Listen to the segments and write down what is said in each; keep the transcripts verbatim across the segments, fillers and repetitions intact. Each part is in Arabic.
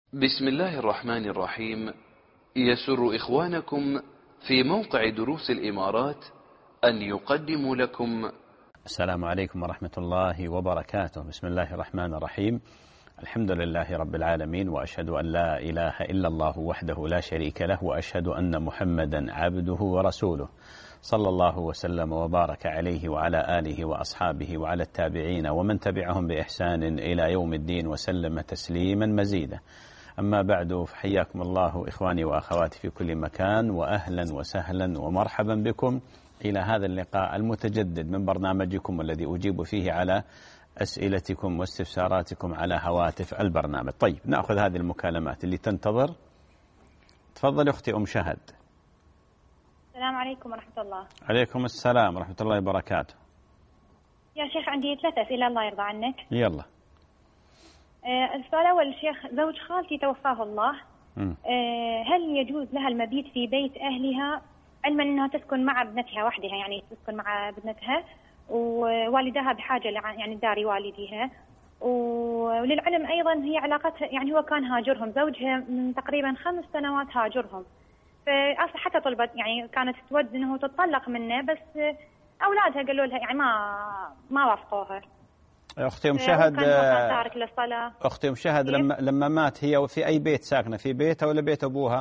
بسم الله الرحمن الرحيم. يسر إخوانكم في موقع دروس الإمارات أن يقدموا لكم. السلام عليكم ورحمة الله وبركاته. بسم الله الرحمن الرحيم. الحمد لله رب العالمين، وأشهد أن لا إله إلا الله وحده لا شريك له، وأشهد أن محمدا عبده ورسوله، صلى الله وسلم وبارك عليه وعلى آله وأصحابه وعلى التابعين ومن تبعهم بإحسان إلى يوم الدين وسلم تسليما مزيدا. أما بعد، فحياكم الله إخواني وأخواتي في كل مكان، وأهلا وسهلا ومرحبا بكم إلى هذا اللقاء المتجدد من برنامجكم الذي أجيب فيه على أسئلتكم واستفساراتكم على هواتف البرنامج. طيب، نأخذ هذه المكالمات اللي تنتظر. تفضل أختي أم شهد. السلام عليكم ورحمة الله. عليكم السلام ورحمة الله وبركاته. يا شيخ عندي ثلاث أسئلة الله يرضى عنك. يلا. آه السؤال الأول، شيخ زوج خالتي توفاه الله، آه هل يجوز لها المبيت في بيت أهلها علما أنها تسكن مع ابنتها وحدها، يعني تسكن مع ابنتها ووالدها بحاجة يعني داري والديها، وللعلم أيضا هي علاقتها يعني هو كان هاجرهم زوجها من تقريبا خمس سنوات هاجرهم، فأصلا حتى طلبت يعني كانت تود أنه تتطلق منه، بس أولادها قالوا لها يعني ما ما وافقوها. أختي أم شهد، تارك للصلاة. أختي أم شهد، لما لما مات هي في أي بيت ساكنة؟ في بيتها ولا بيت أبوها؟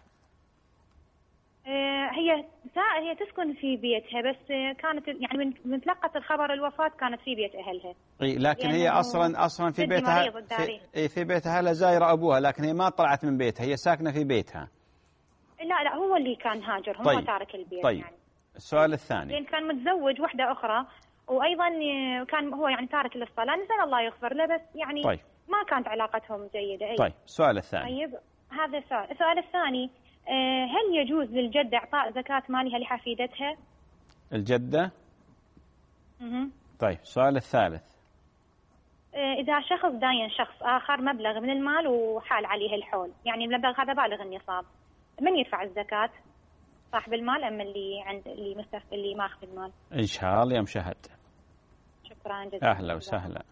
هي هي تسكن في بيتها، بس كانت يعني من تلقت الخبر الوفاة كانت في بيت أهلها. إي، لكن يعني هي أصلا أصلا في بيتها في, إيه في بيتها لا زايرة أبوها، لكن هي ما طلعت من بيتها، هي ساكنة في بيتها. لا لا، هو اللي كان هاجر، هو طيب. تارك البيت. طيب. يعني السؤال الثاني، يعني كان متزوج وحدة أخرى، وأيضا كان هو يعني تارك للصلاة، نسأل الله يغفر له، بس يعني طيب. ما كانت علاقتهم جيدة. أي. طيب، السؤال الثاني. طيب، هذا السؤال. السؤال الثاني، هل يجوز للجدة إعطاء زكاة مالها لحفيدتها؟ الجدة؟ اها. طيب، السؤال الثالث، إذا شخص داين شخص آخر مبلغ من المال وحال عليه الحول، يعني المبلغ هذا بالغ النصاب، من يدفع الزكاة؟ صاحب المال أم اللي عند اللي مستخ... اللي ماخذ المال؟ إن شاء الله يا مشهد. شكرا جزيلا. أهلا وسهلا.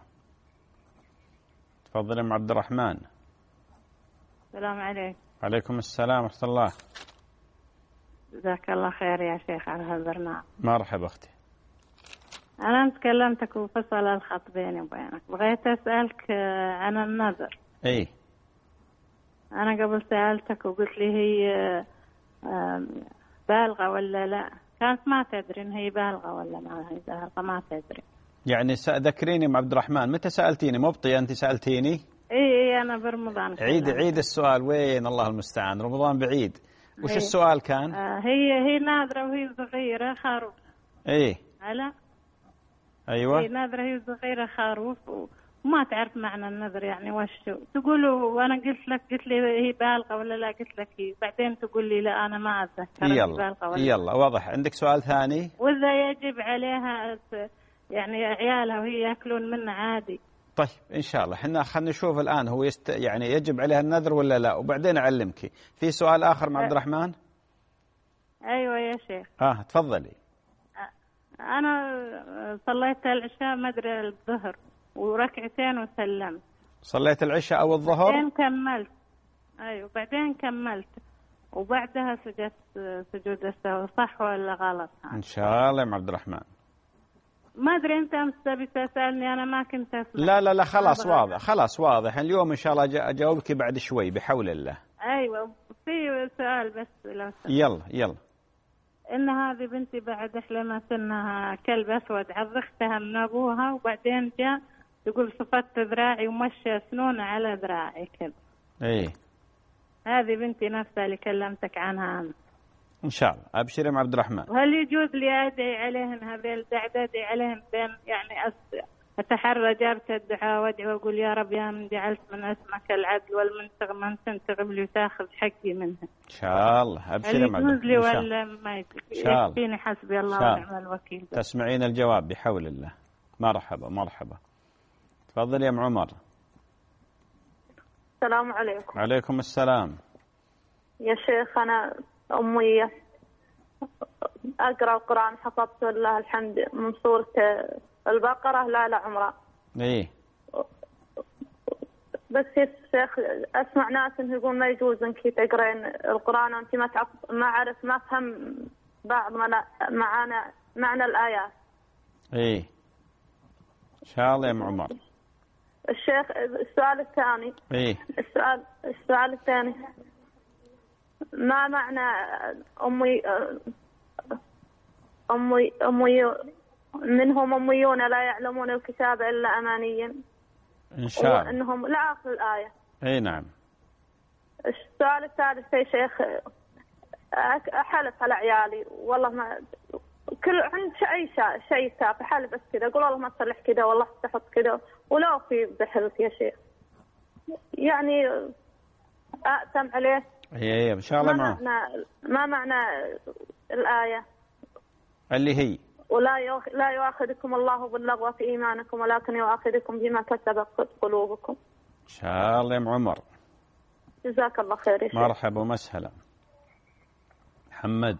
تفضل أم عبد الرحمن. السلام عليكم. عليكم السلام ورحمة الله. جزاك الله خير يا شيخ على هالبرنامج. مرحبا أختي. أنا تكلمتك وفصل الخط بيني وبينك، بغيت أسألك عن النذر. إيه. أنا قبل سألتك وقلت لي هي بالغة ولا لا، كانت ما تدري إن هي بالغة ولا ما هي بالغة، ما تدري. يعني ذكريني أم عبد الرحمن، متى سألتيني؟ مبطي أنت سألتيني؟ إيه إيه أنا برمضان. عيد عيد السؤال. وين الله المستعان، رمضان بعيد. وش إيه. السؤال كان؟ آه هي هي ناظرة وهي صغيرة خروف. إيه. هلا. أيوة. هي ناظرة هي صغيرة خروف وما تعرف معنى النذر يعني وش تقول، وأنا قلت لك قلت لي هي بالغة ولا لا، قلت لك هي، بعدين تقول لي لا أنا ما أتذكر هي بالغة ولا. يلا واضح. عندك سؤال ثاني؟ وإذا يجب عليها يعني عيالها وهي يأكلون منه عادي؟ طيب إن شاء الله احنا خلينا نشوف الآن هو يست... يعني يجب عليها النذر ولا لا، وبعدين أعلمك. في سؤال آخر مع عبد الرحمن؟ أيوة يا شيخ. آه تفضلي. أنا صليت العشاء مدري الظهر وركعتين وسلمت. صليت العشاء أو الظهر؟ بعدين كملت. أيوة بعدين كملت وبعدها سجدت سجود السهو، صح ولا غلط؟ إن شاء الله يا عبد الرحمن. ما أدري أنت أمس تبي تسألني، أنا ما كنت أسمع. لا لا لا خلاص واضح، خلاص واضح. اليوم إن شاء الله أجاوبك بعد شوي بحول الله. أيوة في سؤال بس لو سأل. يلا يلا. إن هذه بنتي بعد حلمت إنها كلب أسود عضختها من أبوها، وبعدين جاء تقول صفت ذراعي ومشى سنونه على ذراعي كذا. إيه. هذه بنتي نفسها اللي كلمتك عنها أمس. إن شاء الله. أبشري مع عبد الرحمن. وهل يجوز لي أدعي عليهن هذيل أدعي عليهن بين يعني أتحرى جارة الدعاء وأدعي وأقول يا رب يا من جعلت من اسمك العدل والمنتقم من تنتقم لي وتاخذ حقي منها. إن شاء الله. أبشري مع عبد الرحمن. هل يجوز لي ولا ما يكفيني؟ حسبي الله ونعم الوكيل. تسمعين الجواب بحول الله. مرحبا مرحبا. تفضل يا ام عمر. السلام عليكم. عليكم السلام. يا شيخ أنا أمية أقرأ القرآن، حفظت لله الحمد من سورة البقرة لا لا عمران. إيه. بس يا شيخ أسمع ناس إنه يقول ما يجوز إنك تقرين القرآن وأنت ما تعرف ما أعرف ما أفهم بعض معنى معنى الآيات. إيه إن شاء الله يا أم عمر. الشيخ السؤال الثاني. إيه السؤال السؤال الثاني ما معنى أمي أمي أمي منهم أميون لا يعلمون الكتاب إلا أمانيا إن شاء الله إنهم لا آخر الآية. إيه نعم. السؤال الثالث يا شيخ أحلف على عيالي والله ما كل عند شيء شيء تافه حلف بس كذا أقول والله ما تصلح كذا والله تحط كذا ولو في بحلف يا شيخ يعني أأتم عليه. إيه إن شاء الله. ما معنى ما معنى الآية اللي هي ولا يؤخ... لا يؤاخذكم الله باللغو في إيمانكم ولكن يؤاخذكم بما كسبت قلوبكم. إن شاء الله يا أم عمر. جزاك الله خير يا شيخ. مرحبا ومسهلا. محمد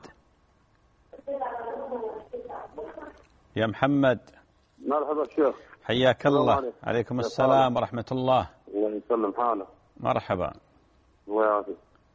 يا محمد. مرحبا شيخ. حياك الله. عليكم السلام ورحمة الله. الله يسلم حالك. مرحبا. الله يعافيك.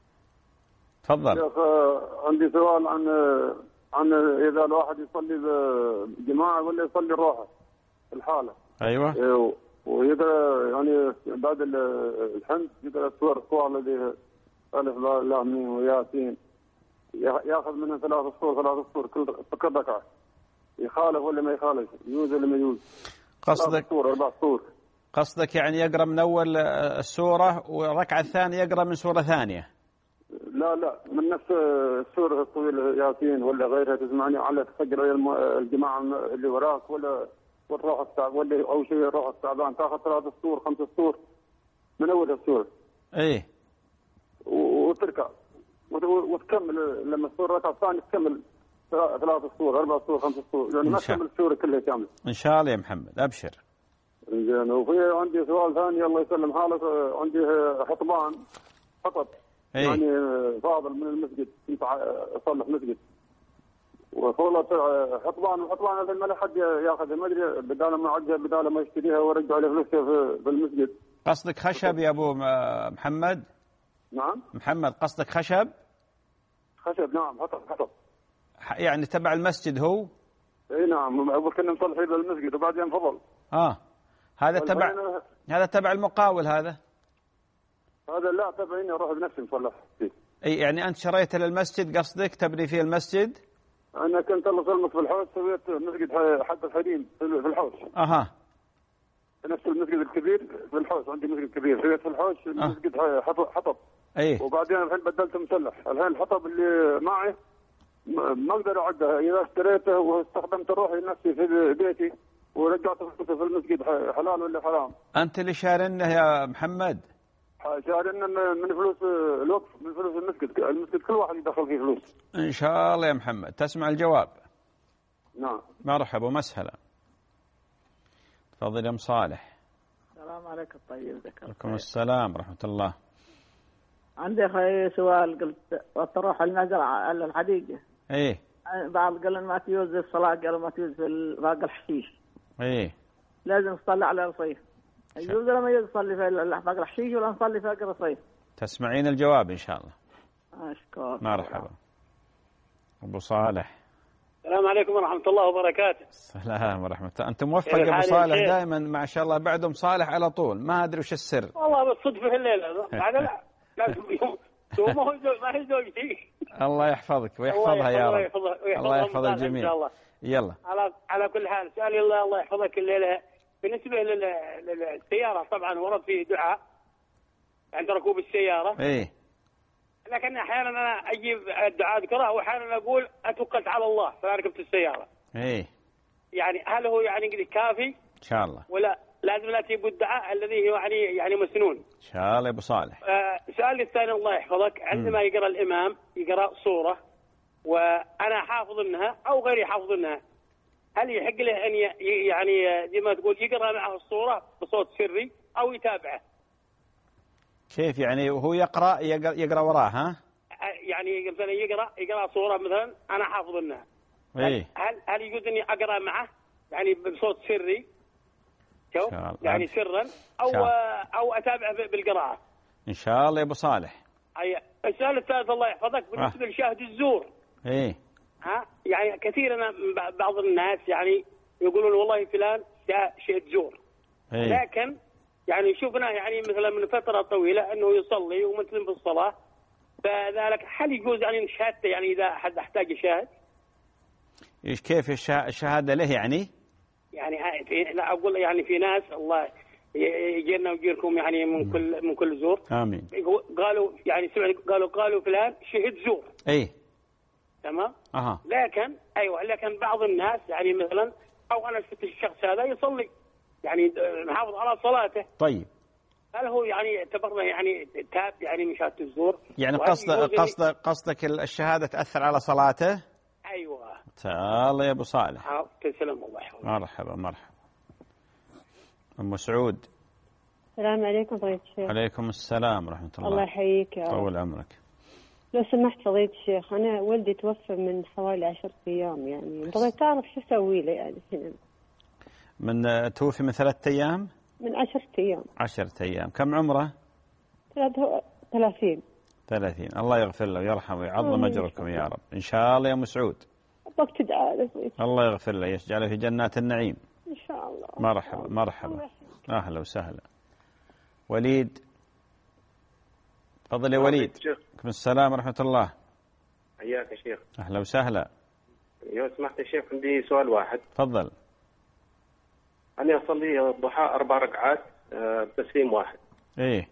تفضل. شيخ عندي سؤال عن عن إذا الواحد يصلي بجماعة ولا يصلي روحه في الحالة. أيوة. ويقرأ يعني بعد الحمد يقرأ سور الصور الذي ألف لا ميم وياسين ياخذ منها ثلاث صور ثلاث صور كل كل ركعة. يخالف ولا ما يخالف؟ يجوز ولا ما يجوز؟ قصدك صور أربع صور. قصدك يعني يقرأ من أول السورة والركعة الثانية يقرأ من سورة ثانية؟ لا لا من نفس السورة الطويلة ياسين ولا غيرها تسمعني على تقرأ الجماعة اللي وراك ولا والروح التعبان ولا أو شيء الروح التعبان تاخذ ثلاث سور خمس سور من أول السورة. إيه. وتركع وتكمل لما السورة الركعة الثانية تكمل ثلاث سور أربع سور خمس سور يعني ما تكمل السورة كلها كاملة. إن شاء الله يا محمد أبشر. زين. وفي عندي سؤال ثاني الله يسلم حالك. عندي حطبان حطب. إيه؟ يعني فاضل من المسجد كنت أصلح مسجد وفضلت حطبان وحطبان هذا ما حد ياخذها ما ادري بدال ما عجل بدال ما يشتريها ويرجع له فلوسها في المسجد. قصدك خشب يا ابو محمد؟ نعم محمد قصدك خشب؟ خشب نعم حطب حطب يعني تبع المسجد هو؟ اي نعم اول كنا مصلحين للمسجد وبعدين فضل. اه هذا تبع هذا تبع المقاول هذا؟ هذا لا تبعيني اروح بنفسي مصلح فيه. اي يعني انت شريته للمسجد قصدك تبني فيه المسجد؟ انا كنت الله يسلمك في الحوش سويت مسجد حق الحديد في الحوش. اها في نفس المسجد الكبير في الحوش عندي مسجد كبير سويت في الحوش المسجد أه. حطب. ايه وبعدين الحين بدلت مسلح. الحين الحطب اللي معي ما اقدر اعدها اذا اشتريته واستخدمت روحي نفسي في بيتي ورجعت في المسجد حلال ولا حرام؟ انت اللي شارنه يا محمد؟ شارنا من فلوس الوقف من فلوس المسجد. المسجد كل واحد يدخل فيه فلوس. ان شاء الله يا محمد. تسمع الجواب؟ نعم. مرحبا ومسهلا. تفضل يا ام صالح. السلام عليكم. طيب ذكر. عليكم السلام ورحمه الله. عندي اخي سؤال قلت تروح المزرعه الحديقه. ايه. بعض قال ما تجوز الصلاه قال ما تجوز في باقي الحشيش. ايه. لازم تصلي على الرصيف. يجوز ولا ما يجوز نصلي في باقي الحشيش ولا نصلي في باقي الرصيف؟ تسمعين الجواب ان شاء الله. اشكرك. مرحبا. ابو صالح. السلام عليكم ورحمه الله وبركاته. السلام ورحمه الله. انت موفق يا ابو صالح دائما ما شاء الله بعدهم صالح على طول ما ادري وش السر. والله بالصدفه في الليله بعد لا لازم ما هو ما هي زوجتي. الله يحفظك ويحفظها يا رب. الله يحفظ الجميع ان شاء الله. يلا على على كل حال سؤالي الله الله يحفظك الليله بالنسبه للسياره طبعا ورد فيه دعاء عند ركوب السياره. ايه. لكن احيانا انا اجيب الدعاء اذكره واحيانا اقول اتوكلت على الله فانا ركبت السياره. ايه. يعني هل هو يعني كافي؟ ان شاء الله. ولا لازم لا تجيب الدعاء الذي هو يعني يعني مسنون؟ ان شاء الله يا ابو صالح. آه سؤالي الثاني الله يحفظك عندما م. يقرا الامام يقرا صوره وانا حافظ انها او غيري حافظ انها هل يحق له ان يعني زي ما تقول يقرا معه الصوره بصوت سري او يتابعه؟ كيف يعني وهو يقرا يقرا وراه ها؟ يعني مثلا يقرا يقرا صوره مثلا انا حافظ انها. ايه. هل هل يجوز اني اقرا معه يعني بصوت سري؟ شوف يعني سرا أو شاء. أو أتابعه بالقراءة إن شاء الله يا أبو صالح. أي السؤال الثالث الله يحفظك بالنسبة آه. لشاهد الزور. إيه ها يعني كثير أنا بعض الناس يعني يقولون والله فلان شاهد زور. إيه؟ لكن يعني شفنا يعني مثلا من فترة طويلة أنه يصلي ومسلم في الصلاة، فذلك هل يجوز يعني شهادته يعني إذا أحد احتاج يشاهد؟ إيش كيف الشهادة له يعني؟ يعني لا أقول يعني في ناس الله يجينا ويجيركم يعني من كل من كل زور. آمين. قالوا يعني قالوا قالوا فلان شهد زور. إيه. تمام. أها. لكن أيوة لكن بعض الناس يعني مثلا أو أنا شفت الشخص هذا يصلي يعني نحافظ على صلاته. طيب. هل هو يعني اعتبرنا يعني تاب يعني من شهادة الزور؟ يعني قصد قصد قصدك الشهادة تأثر على صلاته؟ أيوة. الله يا أبو صالح. آه تسلم الله يحفظك. مرحبا مرحبا. أم سعود. السلام عليكم فضيلة الشيخ. عليكم السلام ورحمة الله. الله يحييك يا رب. طول عمرك. لو سمحت فضيلة الشيخ، أنا ولدي توفى من حوالي عشرة أيام، يعني بغيت أعرف شو أسوي له يعني هنا. من توفي من ثلاثة أيام؟ من عشرة أيام. عشرة أيام. كم عمره؟ ثلاثين. ثلاثين. الله يغفر له ويرحمه ويعظم أجركم يا رب إن شاء الله يا أم سعود. أبغاك تدعى له. الله يغفر له يجعله في جنات النعيم إن شاء الله. مرحبا مرحبا. أهلا وسهلا. وليد تفضل يا وليد. عليكم السلام ورحمة الله. حياك يا شيخ. أهلا وسهلا. لو سمحت يا شيخ عندي سؤال واحد. تفضل. أنا أصلي الضحى أربع ركعات بتسليم واحد. إيه.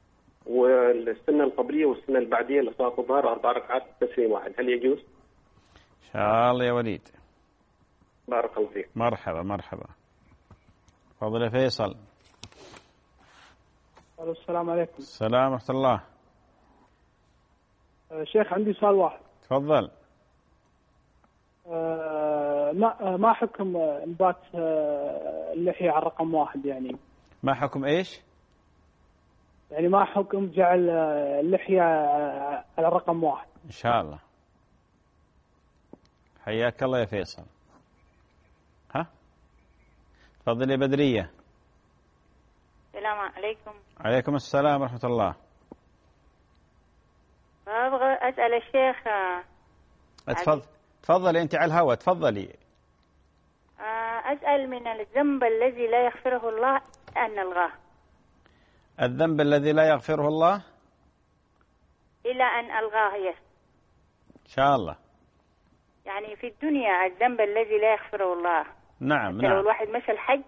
والسنة القبلية والسنة البعدية لصلاة الظهر أربع ركعات بتسليم واحد، هل يجوز؟ إن شاء الله يا وليد. بارك الله فيك. مرحبا مرحبا. تفضل يا فيصل. السلام عليكم. السلام ورحمة الله. شيخ عندي سؤال واحد. تفضل. أه ما ما حكم انبات اللحية على رقم واحد يعني؟ ما حكم ايش؟ يعني ما حكم جعل اللحية على رقم واحد؟ ان شاء الله. حياك الله يا فيصل. ها؟ تفضل يا بدرية. السلام عليكم. عليكم السلام ورحمة الله. أبغى أسأل الشيخ. تفضل تفضلي أنت على الهواء تفضلي. أسأل من الذنب الذي لا يغفره الله أن نلغاه. الذنب الذي لا يغفره الله إلى أن ألغاه. يس. إن شاء الله. يعني في الدنيا الذنب الذي لا يغفره الله. نعم نعم. لو الواحد مشى الحج.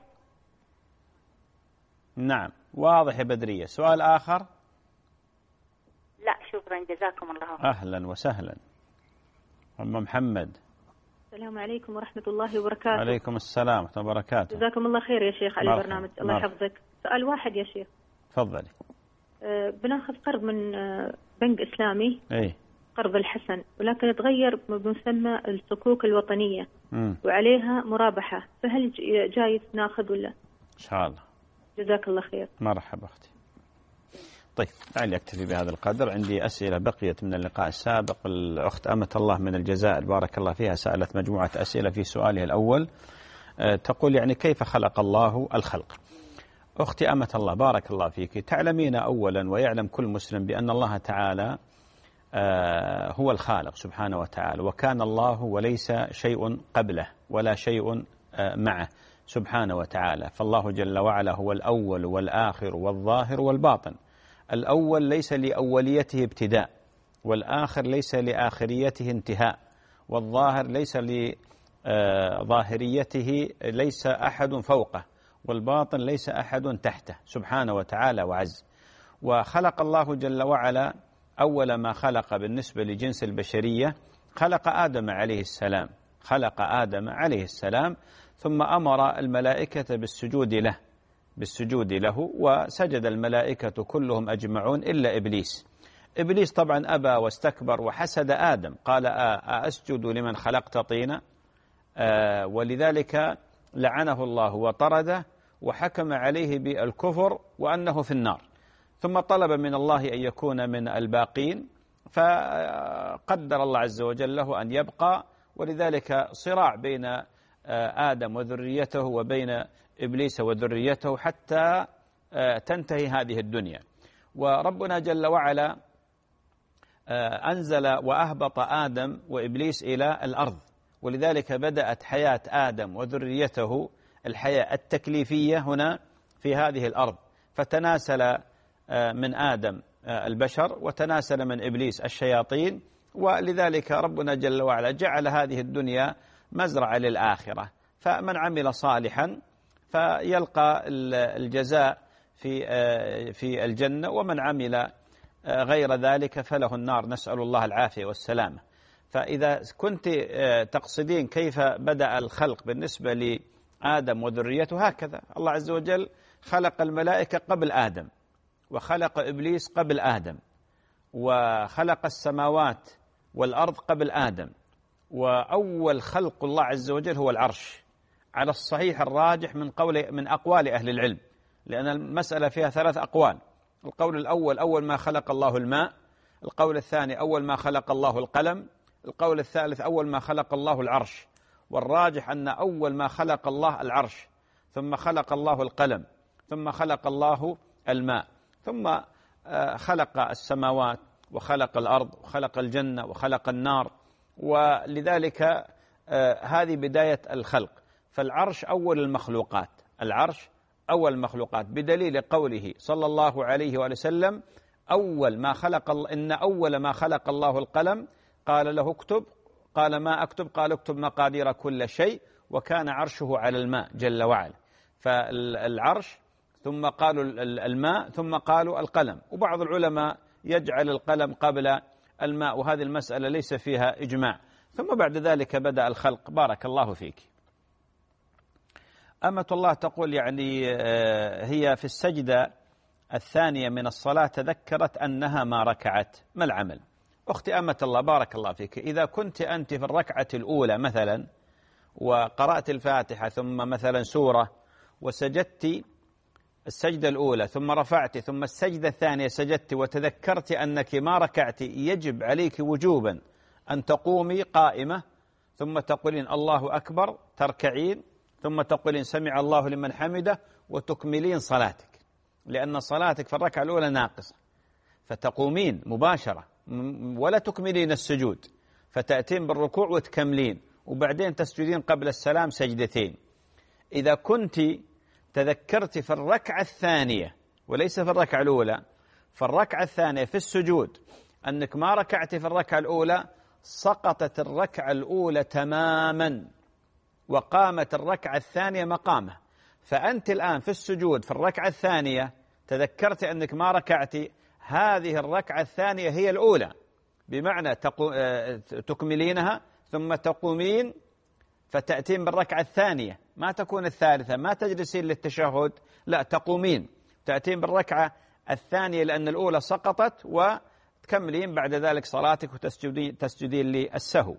نعم واضح يا بدرية. سؤال آخر؟ لا شكرا جزاكم الله. أهلا وسهلا. أم محمد. السلام عليكم ورحمة الله وبركاته. عليكم السلام ورحمة الله وبركاته. جزاكم الله خير يا شيخ على البرنامج. الله يحفظك. سؤال واحد يا شيخ. تفضلي. أه بناخذ قرض من أه بنك إسلامي. ايه. قرض الحسن، ولكن تغير بمسمى الصكوك الوطنية. مم. وعليها مرابحة، فهل جايز ناخذ ولا؟ إن شاء الله. جزاك الله خير. مرحبا أختي. طيب تعالي أكتفي بهذا القدر. عندي أسئلة بقيت من اللقاء السابق. الأخت أمة الله من الجزائر بارك الله فيها سألت مجموعة أسئلة. في سؤالها الأول أه تقول يعني كيف خلق الله الخلق. أختي أمة الله بارك الله فيك، تعلمين أولا ويعلم كل مسلم بأن الله تعالى أه هو الخالق سبحانه وتعالى، وكان الله وليس شيء قبله ولا شيء أه معه سبحانه وتعالى. فالله جل وعلا هو الأول والآخر والظاهر والباطن. الأول ليس لأوليته ابتداء، والآخر ليس لآخريته انتهاء، والظاهر ليس لظاهريته ليس أحد فوقه، والباطن ليس أحد تحته سبحانه وتعالى وعز. وخلق الله جل وعلا أول ما خلق بالنسبة لجنس البشرية خلق آدم عليه السلام، خلق آدم عليه السلام ثم أمر الملائكة بالسجود له بالسجود له وسجد الملائكة كلهم أجمعون إلا إبليس. إبليس طبعا أبى واستكبر وحسد آدم، قال أسجد لمن خلقت طينا، ولذلك لعنه الله وطرده وحكم عليه بالكفر وأنه في النار، ثم طلب من الله أن يكون من الباقين، فقدر الله عز وجل له أن يبقى، ولذلك صراع بين آدم وذريته وبين إبليس وذريته حتى تنتهي هذه الدنيا. وربنا جل وعلا أنزل وأهبط آدم وإبليس إلى الأرض، ولذلك بدأت حياة آدم وذريته الحياة التكليفية هنا في هذه الأرض، فتناسل من آدم البشر وتناسل من إبليس الشياطين، ولذلك ربنا جل وعلا جعل هذه الدنيا مزرعة للآخرة، فمن عمل صالحا فيلقى الجزاء في في الجنة، ومن عمل غير ذلك فله النار، نسأل الله العافية والسلامة. فإذا كنت تقصدين كيف بدأ الخلق بالنسبة لآدم وذريته، هكذا الله عز وجل خلق الملائكة قبل آدم، وخلق إبليس قبل آدم، وخلق السماوات والأرض قبل آدم، وأول خلق الله عز وجل هو العرش على الصحيح الراجح من قول من أقوال أهل العلم، لأن المسألة فيها ثلاث أقوال. القول الأول أول ما خلق الله الماء، القول الثاني أول ما خلق الله القلم، القول الثالث أول ما خلق الله العرش. والراجح أن أول ما خلق الله العرش، ثم خلق الله القلم، ثم خلق الله الماء، ثم خلق السماوات وخلق الأرض وخلق الجنة وخلق النار. ولذلك هذه بداية الخلق، فالعرش أول المخلوقات، العرش أول المخلوقات، بدليل قوله صلى الله عليه وآله وسلم أول ما خلق إن أول ما خلق الله القلم قال له اكتب، قال ما أكتب، قال اكتب مقادير كل شيء، وكان عرشه على الماء جل وعلا. فالعرش ثم قالوا الماء ثم قالوا القلم، وبعض العلماء يجعل القلم قبل الماء، وهذه المسألة ليس فيها إجماع. ثم بعد ذلك بدأ الخلق. بارك الله فيك. أمة الله تقول يعني هي في السجدة الثانية من الصلاة تذكرت أنها ما ركعت، ما العمل؟ أختي أمة الله بارك الله فيك، إذا كنت أنت في الركعة الأولى مثلا وقرأت الفاتحة ثم مثلا سورة وسجدت السجدة الأولى ثم رفعت ثم السجدة الثانية سجدت وتذكرت أنك ما ركعت، يجب عليك وجوبا أن تقومي قائمة ثم تقولين الله أكبر، تركعين، ثم تقولين سمع الله لمن حمده، وتكملين صلاتك، لأن صلاتك في الركعة الأولى ناقصة، فتقومين مباشرة ولا تكملين السجود، فتأتين بالركوع وتكملين، وبعدين تسجدين قبل السلام سجدتين. إذا كنت تذكرت في الركعة الثانية وليس في الركعة الأولى، في الركعة الثانية في السجود أنك ما ركعت في الركعة الأولى، سقطت الركعة الأولى تماما وقامت الركعة الثانية مقامه. فأنت الآن في السجود في الركعة الثانية تذكرت أنك ما ركعت، هذه الركعة الثانية هي الأولى، بمعنى تكملينها ثم تقومين فتأتين بالركعة الثانية، ما تكون الثالثة، ما تجلسين للتشهد، لا تقومين تأتين بالركعة الثانية لأن الأولى سقطت، وتكملين بعد ذلك صلاتك وتسجدين تسجدين للسهو.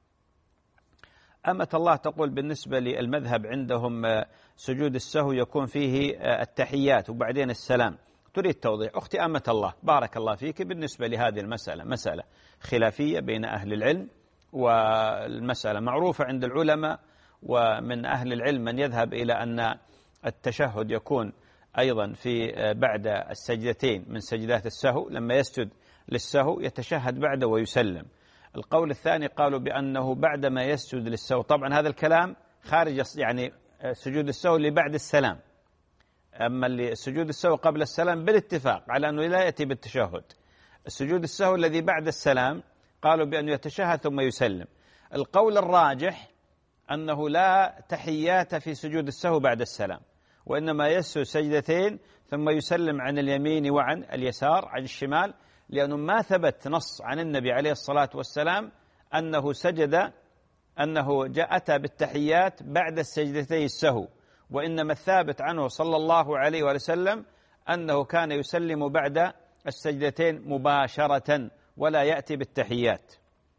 أمة الله تقول بالنسبة للمذهب عندهم سجود السهو يكون فيه التحيات وبعدين السلام، تريد توضيح. أختي أمة الله بارك الله فيك، بالنسبة لهذه المسألة مسألة خلافية بين أهل العلم، والمسألة معروفة عند العلماء، ومن أهل العلم من يذهب إلى أن التشهد يكون أيضا في بعد السجدتين من سجدات السهو، لما يسجد للسهو يتشهد بعده ويسلم. القول الثاني قالوا بأنه بعدما يسجد للسهو، طبعا هذا الكلام خارج يعني سجود السهو اللي بعد السلام، أما اللي سجود السهو قبل السلام بالاتفاق على أنه لا يأتي بالتشهد. السجود السهو الذي بعد السلام قالوا بأنه يتشهد ثم يسلم. القول الراجح أنه لا تحيات في سجود السهو بعد السلام، وإنما يسجد سجدتين ثم يسلم عن اليمين وعن اليسار عن الشمال، لأنه ما ثبت نص عن النبي عليه الصلاة والسلام أنه سجد أنه جاء أتى بالتحيات بعد السجدتين السهو، وإنما الثابت عنه صلى الله عليه وسلم أنه كان يسلم بعد السجدتين مباشرة ولا يأتي بالتحيات.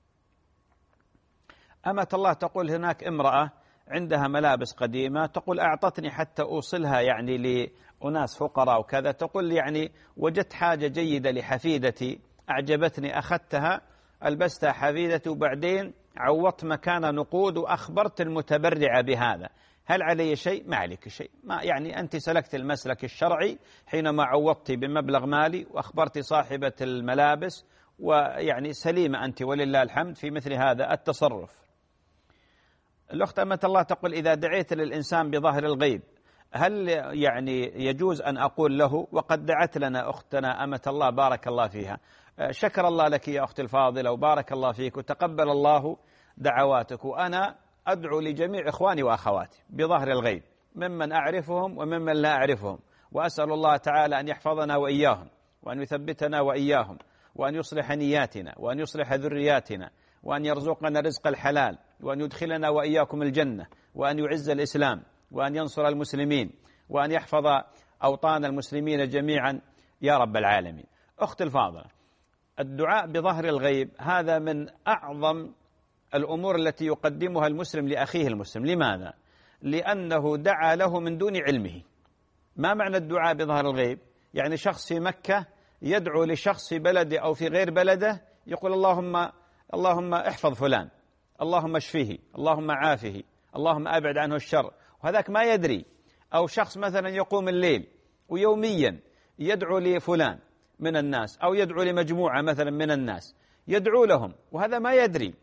أمة الله تقول هناك امرأة عندها ملابس قديمة، تقول أعطتني حتى أوصلها يعني لأناس فقراء وكذا، تقول يعني وجدت حاجة جيدة لحفيدتي أعجبتني أخذتها ألبستها حفيدتي، وبعدين عوضت مكان نقود وأخبرت المتبرعة بهذا، هل علي شيء؟ ما عليك شيء، ما يعني أنت سلكت المسلك الشرعي حينما عوضت بمبلغ مالي وأخبرت صاحبة الملابس، ويعني سليمة أنت ولله الحمد في مثل هذا التصرف. الأخت أمة الله تقول: إذا دعيت للإنسان بظاهر الغيب هل يعني يجوز أن أقول له؟ وقد دعت لنا أختنا أمة الله بارك الله فيها، شكر الله لك يا أختي الفاضلة وبارك الله فيك وتقبل الله دعواتك، وأنا أدعو لجميع إخواني وأخواتي بظاهر الغيب ممن أعرفهم وممن لا أعرفهم، وأسأل الله تعالى أن يحفظنا وإياهم، وأن يثبتنا وإياهم، وأن يصلح نياتنا، وأن يصلح ذرياتنا، وأن يرزقنا رزق الحلال، وأن يدخلنا وإياكم الجنة، وأن يعز الإسلام، وأن ينصر المسلمين، وأن يحفظ أوطان المسلمين جميعا يا رب العالمين. أخت الفاضلة، الدعاء بظهر الغيب هذا من أعظم الأمور التي يقدمها المسلم لأخيه المسلم. لماذا؟ لأنه دعا له من دون علمه. ما معنى الدعاء بظهر الغيب؟ يعني شخص في مكة يدعو لشخص في بلده أو في غير بلده، يقول اللهم اللهم احفظ فلان، اللهم اشفيه، اللهم عافه، اللهم أبعد عنه الشر، وهذاك ما يدري. أو شخص مثلا يقوم الليل ويوميا يدعو لفلان من الناس، أو يدعو لمجموعة مثلا من الناس، يدعو لهم وهذا ما يدري،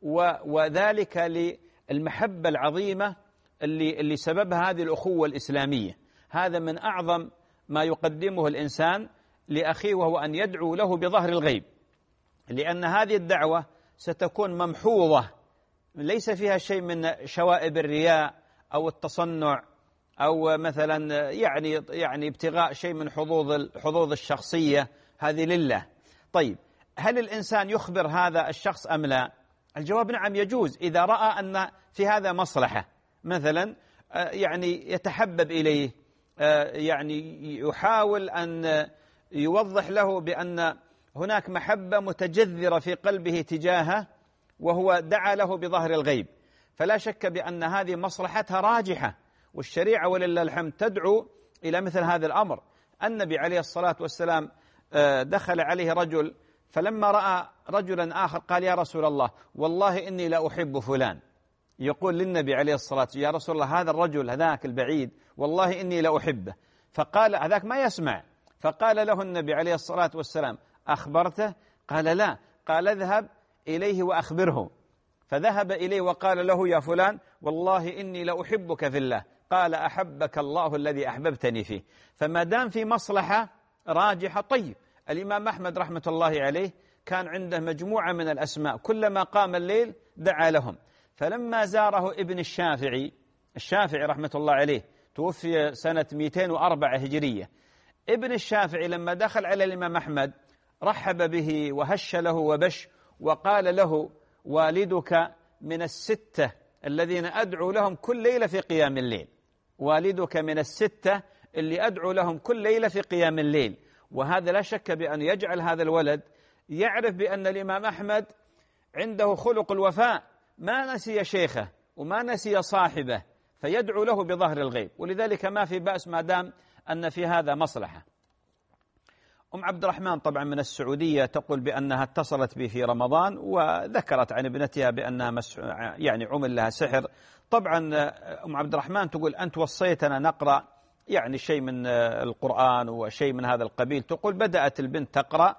وذلك للمحبة العظيمة اللي اللي سببها هذه الأخوة الإسلامية. هذا من أعظم ما يقدمه الإنسان لأخيه، وهو أن يدعو له بظهر الغيب، لأن هذه الدعوة ستكون ممحوظة ليس فيها شيء من شوائب الرياء أو التصنع أو مثلا يعني يعني ابتغاء شيء من حظوظ الحظوظ الشخصية، هذه لله. طيب، هل الإنسان يخبر هذا الشخص أم لا؟ الجواب نعم، يجوز إذا رأى أن في هذا مصلحة، مثلا يعني يتحبب إليه، يعني يحاول أن يوضح له بأن هناك محبة متجذرة في قلبه تجاهه، وهو دعا له بظهر الغيب، فلا شك بأن هذه مصلحتها راجحة، والشريعة ولله الحمد تدعو إلى مثل هذا الأمر. النبي عليه الصلاة والسلام دخل عليه رجل، فلما رأى رجلا آخر قال: يا رسول الله والله إني لا أحب فلان. يقول للنبي عليه الصلاة والسلام: يا رسول الله هذا الرجل هذاك البعيد والله إني لا أحبه. فقال هذاك ما يسمع، فقال له النبي عليه الصلاة والسلام: أخبرته؟ قال لا. قال: اذهب إليه وأخبره. فذهب إليه وقال له: يا فلان والله إني لأحبك في الله. قال: أحبك الله الذي أحببتني فيه. فما دام في مصلحة راجحة. طيب، الإمام أحمد رحمة الله عليه كان عنده مجموعة من الأسماء، كلما قام الليل دعا لهم. فلما زاره ابن الشافعي، الشافعي رحمة الله عليه توفي سنة مئتين وأربعة هجرية، ابن الشافعي لما دخل على الإمام أحمد رحب به وهش له وبش، وقال له: والدك من الستة الذين أدعو لهم كل ليلة في قيام الليل، والدك من الستة اللي أدعو لهم كل ليلة في قيام الليل. وهذا لا شك بأن يجعل هذا الولد يعرف بأن الإمام أحمد عنده خلق الوفاء، ما نسي شيخه وما نسي صاحبه، فيدعو له بظهر الغيب. ولذلك ما في بأس ما دام أن في هذا مصلحة. أم عبد الرحمن طبعا من السعودية تقول بأنها اتصلت بي في رمضان وذكرت عن ابنتها بأنها يعني عمل لها سحر. طبعا أم عبد الرحمن تقول: أنت وصيتنا نقرأ يعني شيء من القرآن وشيء من هذا القبيل. تقول: بدأت البنت تقرأ،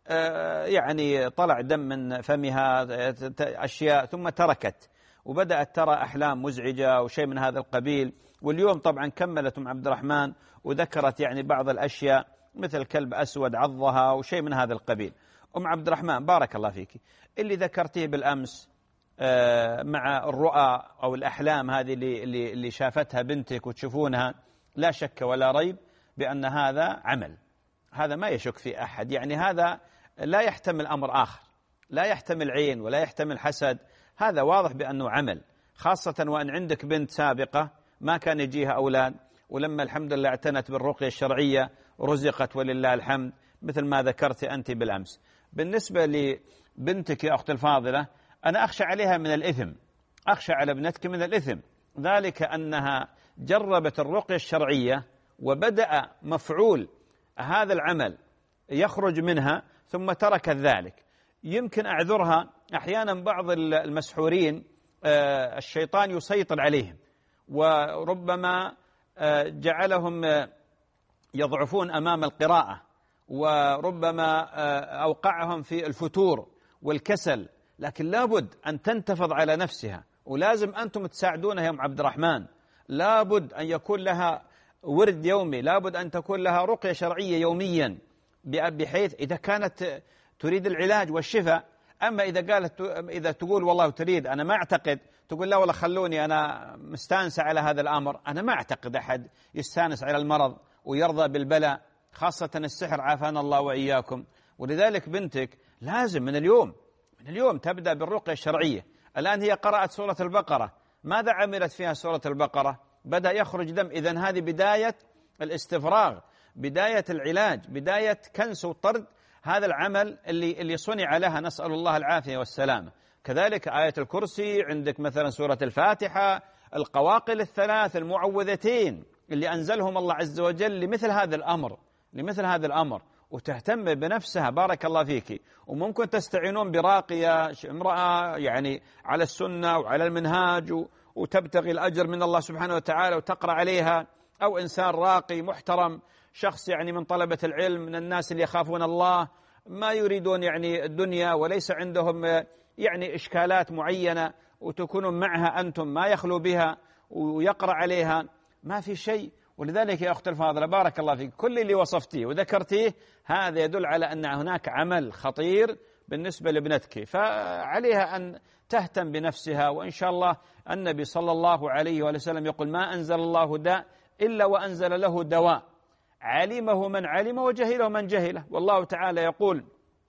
يعني طلع دم من فمها أشياء، ثم تركت وبدأت ترى أحلام مزعجة وشيء من هذا القبيل. واليوم طبعا كملت أم عبد الرحمن وذكرت يعني بعض الأشياء مثل كلب أسود عضها وشيء من هذا القبيل. أم عبد الرحمن بارك الله فيك، اللي ذكرتيه بالأمس مع الرؤى أو الأحلام هذه اللي اللي شافتها بنتك وتشوفونها، لا شك ولا ريب بأن هذا عمل، هذا ما يشك في أحد، يعني هذا لا يحتمل أمر آخر، لا يحتمل عين ولا يحتمل حسد، هذا واضح بأنه عمل، خاصة وأن عندك بنت سابقة ما كان يجيها أولاد، ولما الحمد لله اعتنت بالرقية الشرعية رزقت ولله الحمد مثل ما ذكرت أنت بالأمس. بالنسبة لبنتك يا أخت الفاضلة، أنا أخشى عليها من الإثم، أخشى على ابنتك من الإثم، ذلك أنها جربت الرقية الشرعية وبدأ مفعول هذا العمل يخرج منها ثم تركت ذلك. يمكن أعذرها، أحيانا بعض المسحورين الشيطان يسيطر عليهم وربما جعلهم يضعفون أمام القراءة، وربما أوقعهم في الفتور والكسل. لكن لابد أن تنتفض على نفسها، ولازم أنتم تساعدونها يا أم عبد الرحمن. لابد أن يكون لها ورد يومي، لابد أن تكون لها رقية شرعية يوميا، بحيث إذا كانت تريد العلاج والشفاء. أما إذا قالت إذا تقول والله تريد، أنا ما أعتقد، تقول لا والله خلوني أنا مستانسة على هذا الأمر. أنا ما أعتقد أحد يستانس على المرض ويرضى بالبلاء، خاصة السحر عافانا الله وإياكم. ولذلك بنتك لازم من اليوم من اليوم تبدأ بالرقية الشرعية. الآن هي قرأت سورة البقرة، ماذا عملت فيها سورة البقرة؟ بدأ يخرج دم. إذن هذه بداية الاستفراغ، بداية العلاج، بداية كنس وطرد هذا العمل اللي اللي صنع لها، نسأل الله العافية والسلامة. كذلك آية الكرسي، عندك مثلا سورة الفاتحة، القواقل الثلاث، المعوذتين اللي أنزلهم الله عز وجل لمثل هذا الأمر لمثل هذا الأمر وتهتم بنفسها. بارك الله فيك. وممكن تستعينون براقية، امرأة يعني على السنة وعلى المنهاج وتبتغي الأجر من الله سبحانه وتعالى وتقرأ عليها، أو إنسان راقي محترم، شخص يعني من طلبة العلم، من الناس اللي يخافون الله، ما يريدون يعني الدنيا وليس عندهم يعني إشكالات معينة، وتكونوا معها أنتم ما يخلو بها ويقرأ عليها، ما في شيء. ولذلك يا أخت الفاضلة بارك الله فيك، كل اللي وصفتيه وذكرتيه هذا يدل على أن هناك عمل خطير بالنسبة لابنتك، فعليها أن تهتم بنفسها. وإن شاء الله النبي صلى الله عليه وسلم يقول: ما أنزل الله داء إلا وأنزل له دواء، علمه من علم وجهله من جهله. والله تعالى يقول: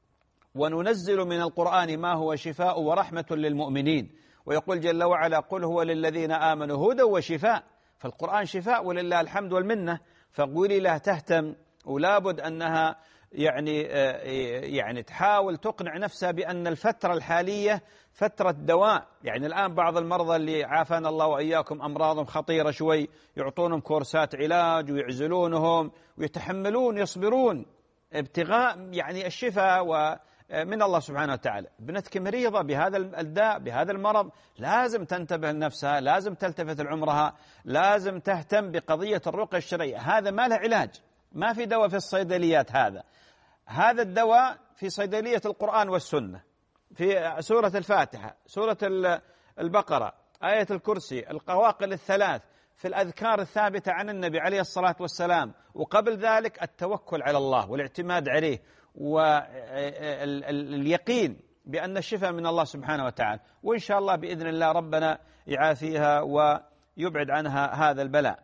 وننزل من القرآن ما هو شفاء ورحمة للمؤمنين. ويقول جل وعلا: قل هو للذين آمنوا هدى وشفاء. فالقرآن شفاء ولله الحمد والمنة. فقولي لا تهتم، ولابد أنها يعني يعني تحاول تقنع نفسها بأن الفترة الحالية فترة دواء. يعني الآن بعض المرضى اللي عافانا الله وإياكم أمراضهم خطيرة شوي، يعطونهم كورسات علاج ويعزلونهم ويتحملون يصبرون ابتغاء يعني الشفاء ومن الله سبحانه وتعالى. ابنتك مريضة بهذا الداء، بهذا المرض، لازم تنتبه لنفسها، لازم تلتفت لعمرها، لازم تهتم بقضية الرقية الشرعية. هذا ما له علاج، ما في دواء في الصيدليات. هذا هذا الدواء في صيدلية القرآن والسنة، في سورة الفاتحة، سورة البقرة، آية الكرسي، القواقل الثلاث، في الأذكار الثابتة عن النبي عليه الصلاة والسلام، وقبل ذلك التوكل على الله والاعتماد عليه واليقين بأن الشفاء من الله سبحانه وتعالى. وإن شاء الله بإذن الله ربنا يعافيها ويبعد عنها هذا البلاء.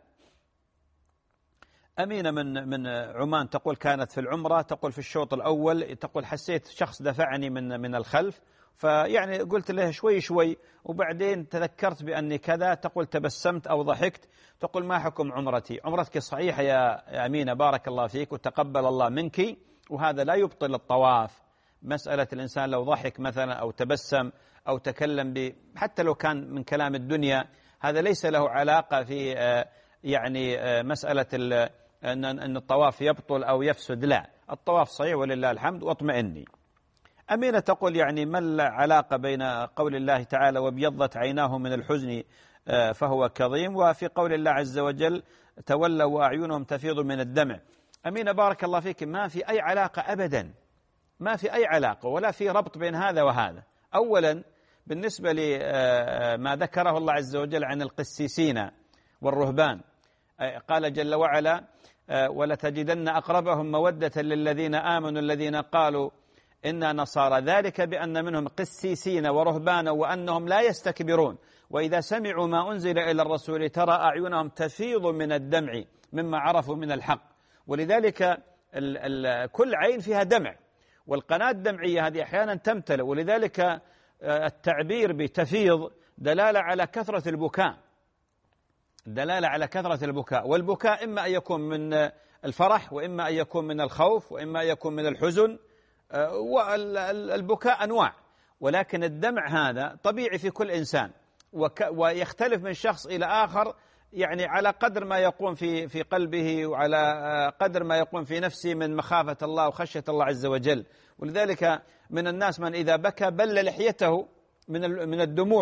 أمينة من من عمان تقول: كانت في العمرة، تقول في الشوط الأول، تقول حسيت شخص دفعني من من الخلف، فيعني قلت له شوي شوي، وبعدين تذكرت بأني كذا. تقول تبسمت أو ضحكت. تقول: ما حكم عمرتي؟ عمرتك صحيحة يا أمينة، بارك الله فيك وتقبل الله منك، وهذا لا يبطل الطواف. مسألة الإنسان لو ضحك مثلا أو تبسم أو تكلم ب حتى لو كان من كلام الدنيا، هذا ليس له علاقة في يعني مسألة أن الطواف يبطل أو يفسد، لا، الطواف صحيح ولله الحمد واطمئني. أمينة تقول: يعني ما العلاقة بين قول الله تعالى: وابيضت عيناه من الحزن فهو كظيم، وفي قول الله عز وجل: تولوا وأعينهم تفيض من الدمع؟ أمينة بارك الله فيك، ما في أي علاقة أبدا، ما في أي علاقة ولا في ربط بين هذا وهذا. أولا بالنسبة لما ذكره الله عز وجل عن القسيسين والرهبان، قال جل وعلا: ولتجدن أقربهم مودة للذين آمنوا الذين قالوا إنا نصارى، ذلك بأن منهم قسيسين ورهبانا وأنهم لا يستكبرون وإذا سمعوا ما أنزل إلى الرسول ترى أعينهم تفيض من الدمع مما عرفوا من الحق. ولذلك ال ال كل عين فيها دمع، والقناة الدمعية هذه أحيانا تمتلئ، ولذلك التعبير بتفيض دلالة على كثرة البكاء، دلالة على كثرة البكاء. والبكاء إما أن يكون من الفرح، وإما أن يكون من الخوف، وإما أن يكون من الحزن، والبكاء أنواع، ولكن الدمع هذا طبيعي في كل إنسان، ويختلف من شخص إلى آخر، يعني على قدر ما يقوم في في قلبه، وعلى قدر ما يقوم في نفسه من مخافة الله وخشية الله عز وجل. ولذلك من الناس من إذا بكى بل لحيته من من الدموع،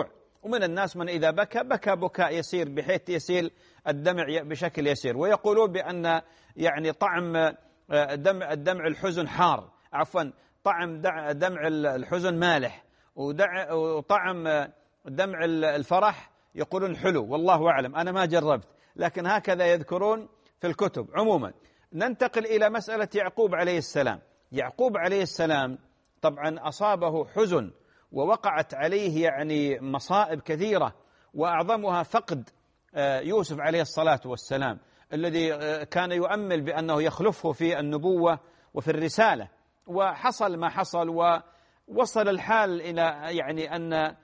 ومن الناس من إذا بكى بكى بكاء يسير بحيث يسيل الدمع بشكل يسير، ويقولون بأن يعني طعم دمع الدمع الحزن حار، عفوا طعم دمع الحزن مالح، وطعم دمع الفرح يقولون حلو، والله أعلم أنا ما جربت، لكن هكذا يذكرون في الكتب. عموما ننتقل إلى مسألة يعقوب عليه السلام. يعقوب عليه السلام طبعا أصابه حزن ووقعت عليه يعني مصائب كثيرة، وأعظمها فقد يوسف عليه الصلاة والسلام الذي كان يؤمل بأنه يخلفه في النبوة وفي الرسالة، وحصل ما حصل، ووصل الحال إلى يعني أن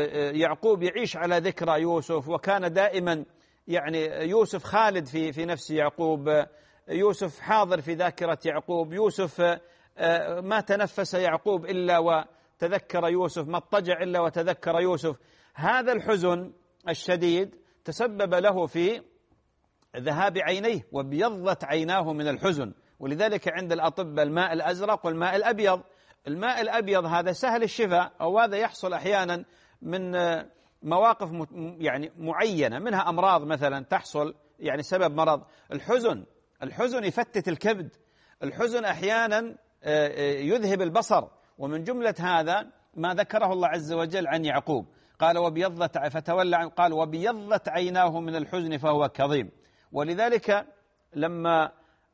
يعقوب يعيش على ذكرى يوسف، وكان دائما يعني يوسف خالد في في نفس يعقوب، يوسف حاضر في ذاكرة يعقوب، يوسف ما تنفس يعقوب إلا وتذكر يوسف، ما اضطجع إلا وتذكر يوسف. هذا الحزن الشديد تسبب له في ذهاب عينيه، وابيضت عيناه من الحزن، ولذلك عند الأطباء الماء الأزرق والماء الأبيض. الماء الأبيض هذا سهل الشفاء، أو هذا يحصل أحيانا من مواقف يعني معينة، منها أمراض مثلا تحصل يعني سبب مرض. الحزن الحزن يفتت الكبد، الحزن أحيانا يذهب البصر، ومن جملة هذا ما ذكره الله عز وجل عن يعقوب، قال وبيضت فتولى عنه، قال وبيضت عيناه من الحزن فهو كظيم. ولذلك لما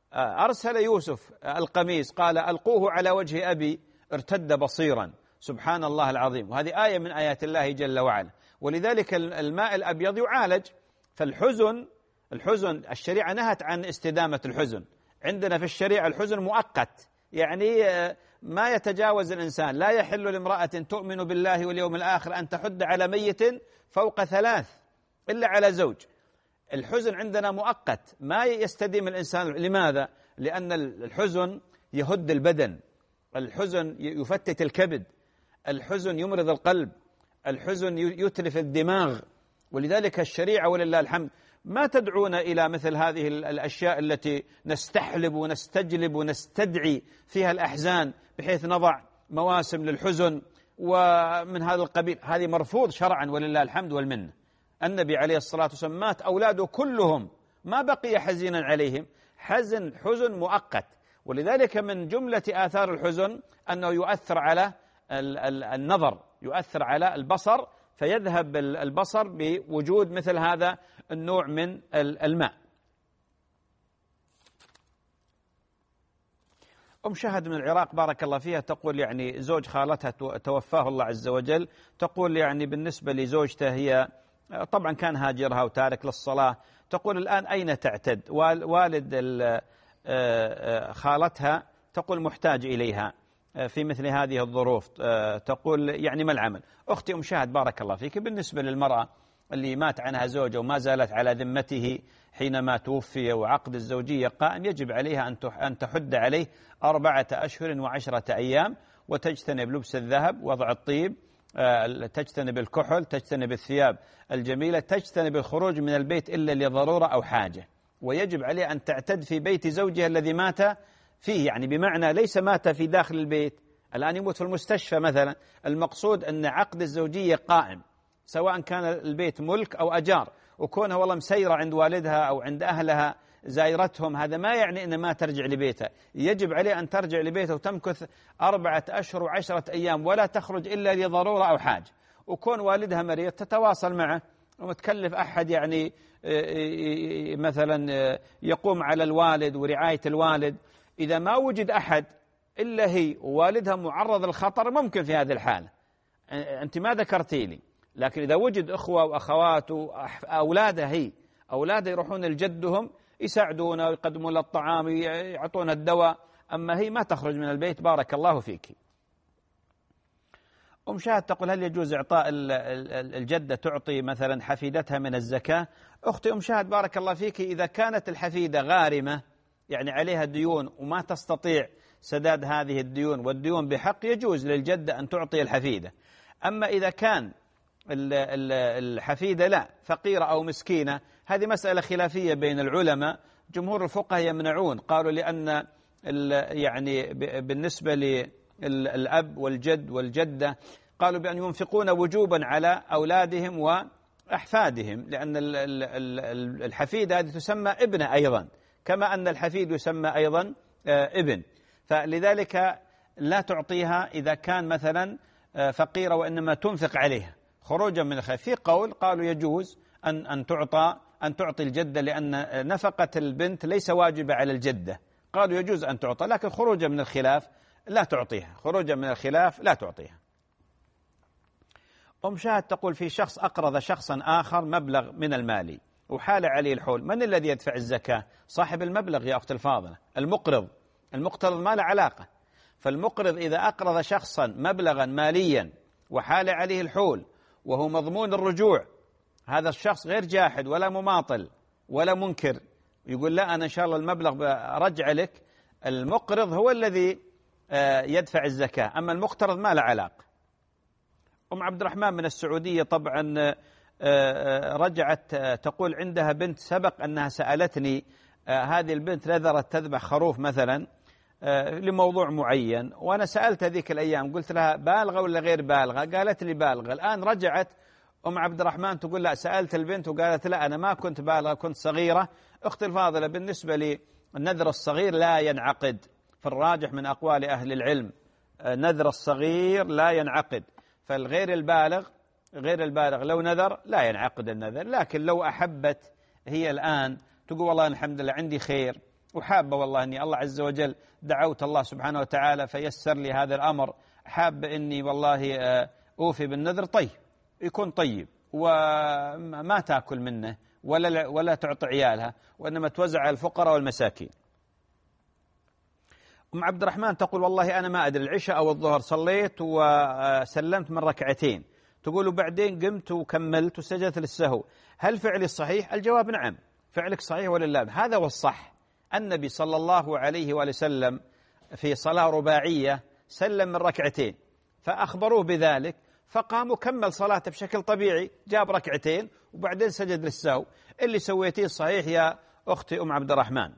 أرسل يوسف القميص قال ألقوه على وجه أبي ارتد بصيرا، سبحان الله العظيم، وهذه آية من آيات الله جل وعلا. ولذلك الماء الأبيض يعالج. فالحزن الحزن الشريعة نهت عن استدامة الحزن. عندنا في الشريعة الحزن مؤقت، يعني ما يتجاوز الإنسان. لا يحل لامرأة تؤمن بالله واليوم الآخر أن تحد على ميت فوق ثلاث إلا على زوج. الحزن عندنا مؤقت، ما يستديم الإنسان. لماذا؟ لأن الحزن يهد البدن، الحزن يفتت الكبد، الحزن يمرض القلب، الحزن يتلف الدماغ. ولذلك الشريعة ولله الحمد ما تدعونا إلى مثل هذه الأشياء التي نستحلب ونستجلب ونستدعي فيها الأحزان بحيث نضع مواسم للحزن ومن هذا القبيل. هذه مرفوض شرعا ولله الحمد والمنة. النبي عليه الصلاة والسلام مات أولاده كلهم ما بقي حزينا عليهم، حزن حزن مؤقت. ولذلك من جملة آثار الحزن أنه يؤثر على النظر، يؤثر على البصر، فيذهب البصر بوجود مثل هذا النوع من الماء. أم شهد من العراق بارك الله فيها تقول يعني زوج خالتها توفاه الله عز وجل، تقول يعني بالنسبة لزوجته هي طبعا كان هاجرها وتارك للصلاة، تقول الآن أين تعتد؟ والد خالتها تقول محتاج إليها في مثل هذه الظروف، تقول يعني ما العمل؟ أختي أم شهد بارك الله فيك، بالنسبة للمرأة اللي مات عنها زوجها وما زالت على ذمته حينما توفي وعقد الزوجية قائم، يجب عليها أن تحد عليه أربعة أشهر وعشرة أيام، وتجتنب لبس الذهب، وضع الطيب، تجتنب الكحل، تجتنب الثياب الجميلة، تجتنب الخروج من البيت إلا لضرورة أو حاجة. ويجب عليه أن تعتد في بيت زوجها الذي مات فيه، يعني بمعنى ليس مات في داخل البيت، الآن يموت في المستشفى مثلا، المقصود أن عقد الزوجية قائم سواء كان البيت ملك أو أجار، وكونها والله مسيرة عند والدها أو عند أهلها زائرتهم، هذا ما يعني أن ما ترجع لبيتها. يجب عليه أن ترجع لبيتها وتمكث أربعة أشهر وعشرة أيام ولا تخرج إلا لضرورة أو حاجة. وكون والدها مريض تتواصل معه، ومتكلف أحد يعني مثلا يقوم على الوالد ورعاية الوالد. إذا ما وجد أحد إلا هي ووالدها معرض للخطر ممكن في هذه الحالة، أنت ما ذكرتي لي، لكن إذا وجد أخوة وأخوات وأولادها، هي أولادها يروحون لجدهم يساعدونه ويقدمون له الطعام ويعطون الدواء، أما هي ما تخرج من البيت. بارك الله فيك. أم شاهد تقول هل يجوز إعطاء الجدة تعطي مثلا حفيدتها من الزكاة؟ أختي أم شاهد بارك الله فيك، إذا كانت الحفيدة غارمة يعني عليها ديون وما تستطيع سداد هذه الديون والديون بحق، يجوز للجدة أن تعطي الحفيدة. أما إذا كان الحفيدة لا فقيرة أو مسكينة، هذه مسألة خلافية بين العلماء. جمهور الفقهاء يمنعون، قالوا لأن يعني بالنسبة للأب والجد والجدة قالوا بأن ينفقون وجوبا على أولادهم وأحفادهم، لأن الحفيد هذه تسمى ابنة أيضا، كما أن الحفيد يسمى أيضا ابن. فلذلك لا تعطيها إذا كان مثلا فقيرة وإنما تنفق عليها خروجا من الخلاف. في قول قالوا يجوز أن أن تعطى أن تعطي الجدة، لأن نفقة البنت ليس واجبة على الجدة، قالوا يجوز أن تعطى، لكن خروجا من الخلاف لا تعطيها، خروجا من الخلاف لا تعطيها. أم شاهد تقول في شخص أقرض شخصا آخر مبلغ من المال وحال عليه الحول، من الذي يدفع الزكاة؟ صاحب المبلغ يا أخت الفاضلة، المقرض. المقترض ما له علاقة. فالمقرض إذا أقرض شخصا مبلغا ماليا وحال عليه الحول وهو مضمون الرجوع، هذا الشخص غير جاحد ولا مماطل ولا منكر، يقول لا أنا إن شاء الله المبلغ برجع لك. المقرض هو الذي يدفع الزكاة، أما المقترض ما له علاقة. أم عبد الرحمن من السعودية طبعا رجعت تقول عندها بنت سبق أنها سألتني، هذه البنت نذرت تذبح خروف مثلا لموضوع معين، وأنا سألت هذيك الأيام قلت لها بالغة ولا غير بالغة؟ قالت لي بالغة. الآن رجعت أم عبد الرحمن تقول لا سألت البنت وقالت لا أنا ما كنت بالغة كنت صغيرة. أختي الفاضلة بالنسبة لي النذر الصغير لا ينعقد، في الراجح من أقوال أهل العلم نذر الصغير لا ينعقد. فالغير البالغ غير البالغ لو نذر لا ينعقد النذر، لكن لو أحبت هي الآن تقول والله الحمد لله عندي خير وحابة والله أني الله عز وجل دعوت الله سبحانه وتعالى فيسر لي هذا الأمر، حابة أني والله أوفي بالنذر، طيب يكون طيب وما تأكل منه ولا ولا تعطي عيالها، وإنما توزع على الفقراء والمساكين. أم عبد الرحمن تقول والله أنا ما أدري العشاء أو الظهر صليت وسلمت من ركعتين، تقول وبعدين قمت وكملت وسجدت للسهو، هل فعلي صحيح؟ الجواب نعم، فعلك صحيح ولله. هذا هو الصح. النبي صلى الله عليه وآله وسلم في صلاة رباعية سلم من ركعتين فأخبروه بذلك فقام وكمل صلاته بشكل طبيعي، جاب ركعتين وبعدين سجد للسهو. اللي سويتيه صحيح يا أختي أم عبد الرحمن.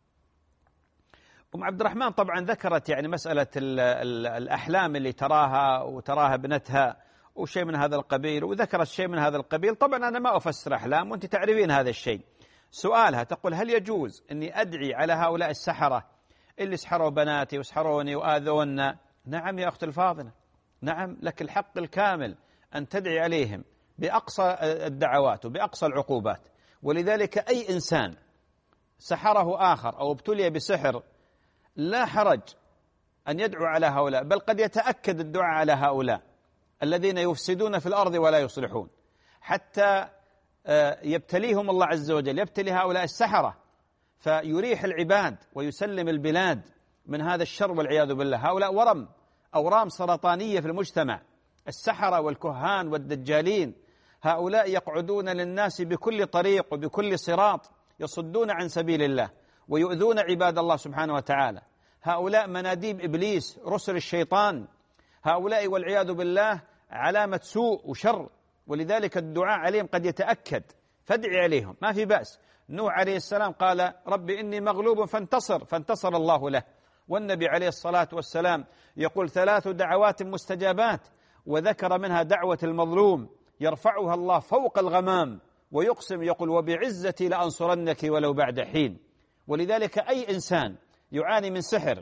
أم عبد الرحمن طبعا ذكرت يعني مسألة ال ال الأحلام اللي تراها وتراها ابنتها وشيء من هذا القبيل، وذكرت شيء من هذا القبيل. طبعا أنا ما أفسر أحلام وأنت تعرفين هذا الشيء. سؤالها تقول هل يجوز أني أدعي على هؤلاء السحرة اللي سحروا بناتي وسحروني وآذونا؟ نعم يا أخت الفاضلة، نعم لك الحق الكامل أن تدعي عليهم بأقصى الدعوات وبأقصى العقوبات. ولذلك أي إنسان سحره آخر أو ابتلي بسحر لا حرج أن يدعو على هؤلاء، بل قد يتأكد الدعاء على هؤلاء الذين يفسدون في الأرض ولا يصلحون، حتى يبتليهم الله عز وجل، يبتلي هؤلاء السحرة فيريح العباد ويسلم البلاد من هذا الشر والعياذ بالله. هؤلاء ورم أورام سرطانية في المجتمع، السحرة والكهان والدجالين، هؤلاء يقعدون للناس بكل طريق وبكل صراط يصدون عن سبيل الله ويؤذون عباد الله سبحانه وتعالى. هؤلاء مناديب إبليس رسل الشيطان، هؤلاء والعياذ بالله علامة سوء وشر. ولذلك الدعاء عليهم قد يتأكد، فادعي عليهم ما في بأس. نوح عليه السلام قال رب إني مغلوب فانتصر، فانتصر الله له. والنبي عليه الصلاة والسلام يقول ثلاث دعوات مستجابات، وذكر منها دعوة المظلوم يرفعها الله فوق الغمام ويقسم يقول وبعزتي لأنصرنك ولو بعد حين. ولذلك أي إنسان يعاني من سحر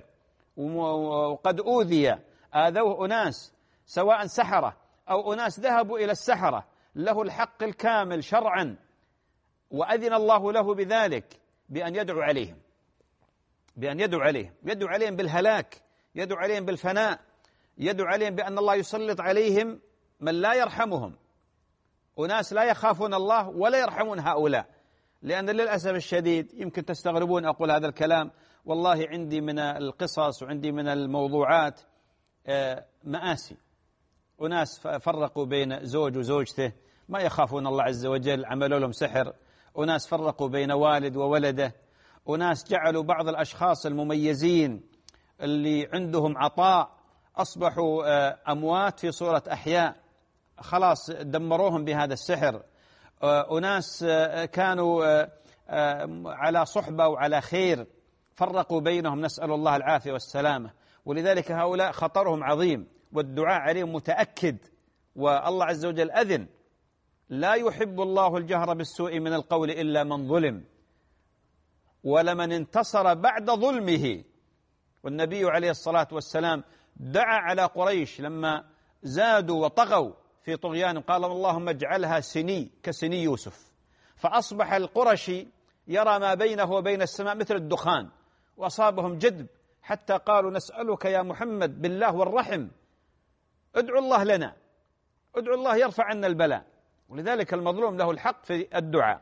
وقد أوذي آذوه أناس سواء سحرة أو أناس ذهبوا إلى السحرة، له الحق الكامل شرعا وأذن الله له بذلك بأن يدعو عليهم، بأن يدعو عليهم يدعو عليهم بالهلاك، يدعو عليهم بالفناء، يدعو عليهم بأن الله يسلط عليهم من لا يرحمهم، أناس لا يخافون الله ولا يرحمون هؤلاء. لأن للأسف الشديد يمكن تستغربون أقول هذا الكلام، والله عندي من القصص وعندي من الموضوعات مآسي، أناس فرقوا بين زوج وزوجته ما يخافون الله عز وجل عملوا لهم سحر، أناس فرقوا بين والد وولده، أناس جعلوا بعض الأشخاص المميزين اللي عندهم عطاء أصبحوا أموات في صورة أحياء، خلاص دمروهم بهذا السحر. أناس كانوا على صحبة وعلى خير فرقوا بينهم، نسأل الله العافية والسلامة. ولذلك هؤلاء خطرهم عظيم والدعاء عليهم متأكد، والله عز وجل أذن: لا يحب الله الجهر بالسوء من القول إلا من ظلم، ولمن انتصر بعد ظلمه. والنبي عليه الصلاة والسلام دعا على قريش لما زادوا وطغوا في طغيان، قال: اللهم اجعلها سني كسني يوسف. فأصبح القرشي يرى ما بينه وبين السماء مثل الدخان، وأصابهم جدب حتى قالوا: نسألك يا محمد بالله والرحم ادعو الله لنا، ادعو الله يرفع عنا البلاء. ولذلك المظلوم له الحق في الدعاء.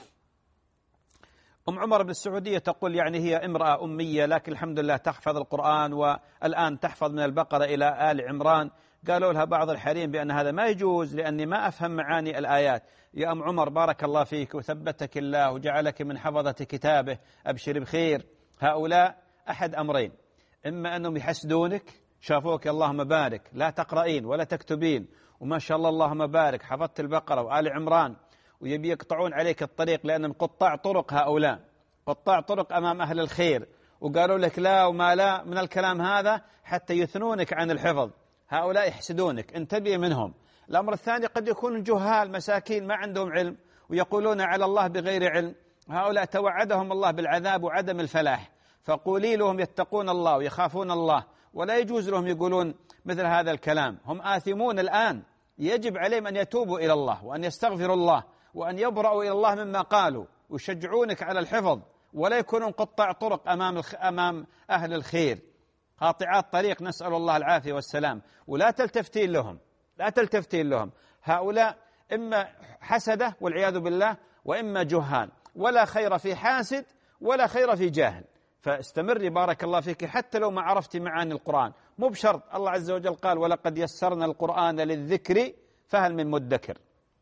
أم عمر بن السعودية تقول يعني هي امرأة أمية لكن الحمد لله تحفظ القرآن، والآن تحفظ من البقرة إلى آل عمران. قالوا لها بعض الحريم بأن هذا ما يجوز لأني ما أفهم معاني الآيات. يا أم عمر بارك الله فيك وثبتك الله وجعلك من حفظة كتابه، أبشر بخير. هؤلاء أحد أمرين: إما أنهم يحسدونك، شافوك اللهم بارك لا تقرأين ولا تكتبين وما شاء الله اللهم بارك حفظت البقرة وآل عمران، ويبي يقطعون عليك الطريق لأنهم قطاع طرق. هؤلاء قطاع طرق أمام أهل الخير، وقالوا لك لا وما لا من الكلام هذا حتى يثنونك عن الحفظ. هؤلاء يحسدونك، انتبه منهم. الأمر الثاني: قد يكون جهال مساكين ما عندهم علم ويقولون على الله بغير علم. هؤلاء توعدهم الله بالعذاب وعدم الفلاح، فقولي لهم يتقون الله ويخافون الله، ولا يجوز لهم يقولون مثل هذا الكلام. هم آثمون الآن، يجب عليهم أن يتوبوا إلى الله وأن يستغفروا الله وأن يبرأوا إلى الله مما قالوا، ويشجعونك على الحفظ، ولا يكونون قطاع طرق أمام أمام أهل الخير، قاطعات طريق، نسأل الله العافية والسلام. ولا تلتفتين لهم، لا تلتفتين لهم. هؤلاء إما حسدة والعياذ بالله، وإما جهال، ولا خير في حاسد ولا خير في جاهل. فاستمري بارك الله فيك حتى لو ما عرفتي معاني القرآن، مو بشرط. الله عز وجل قال: ولقد يسرنا القرآن للذكر فهل من مدكر.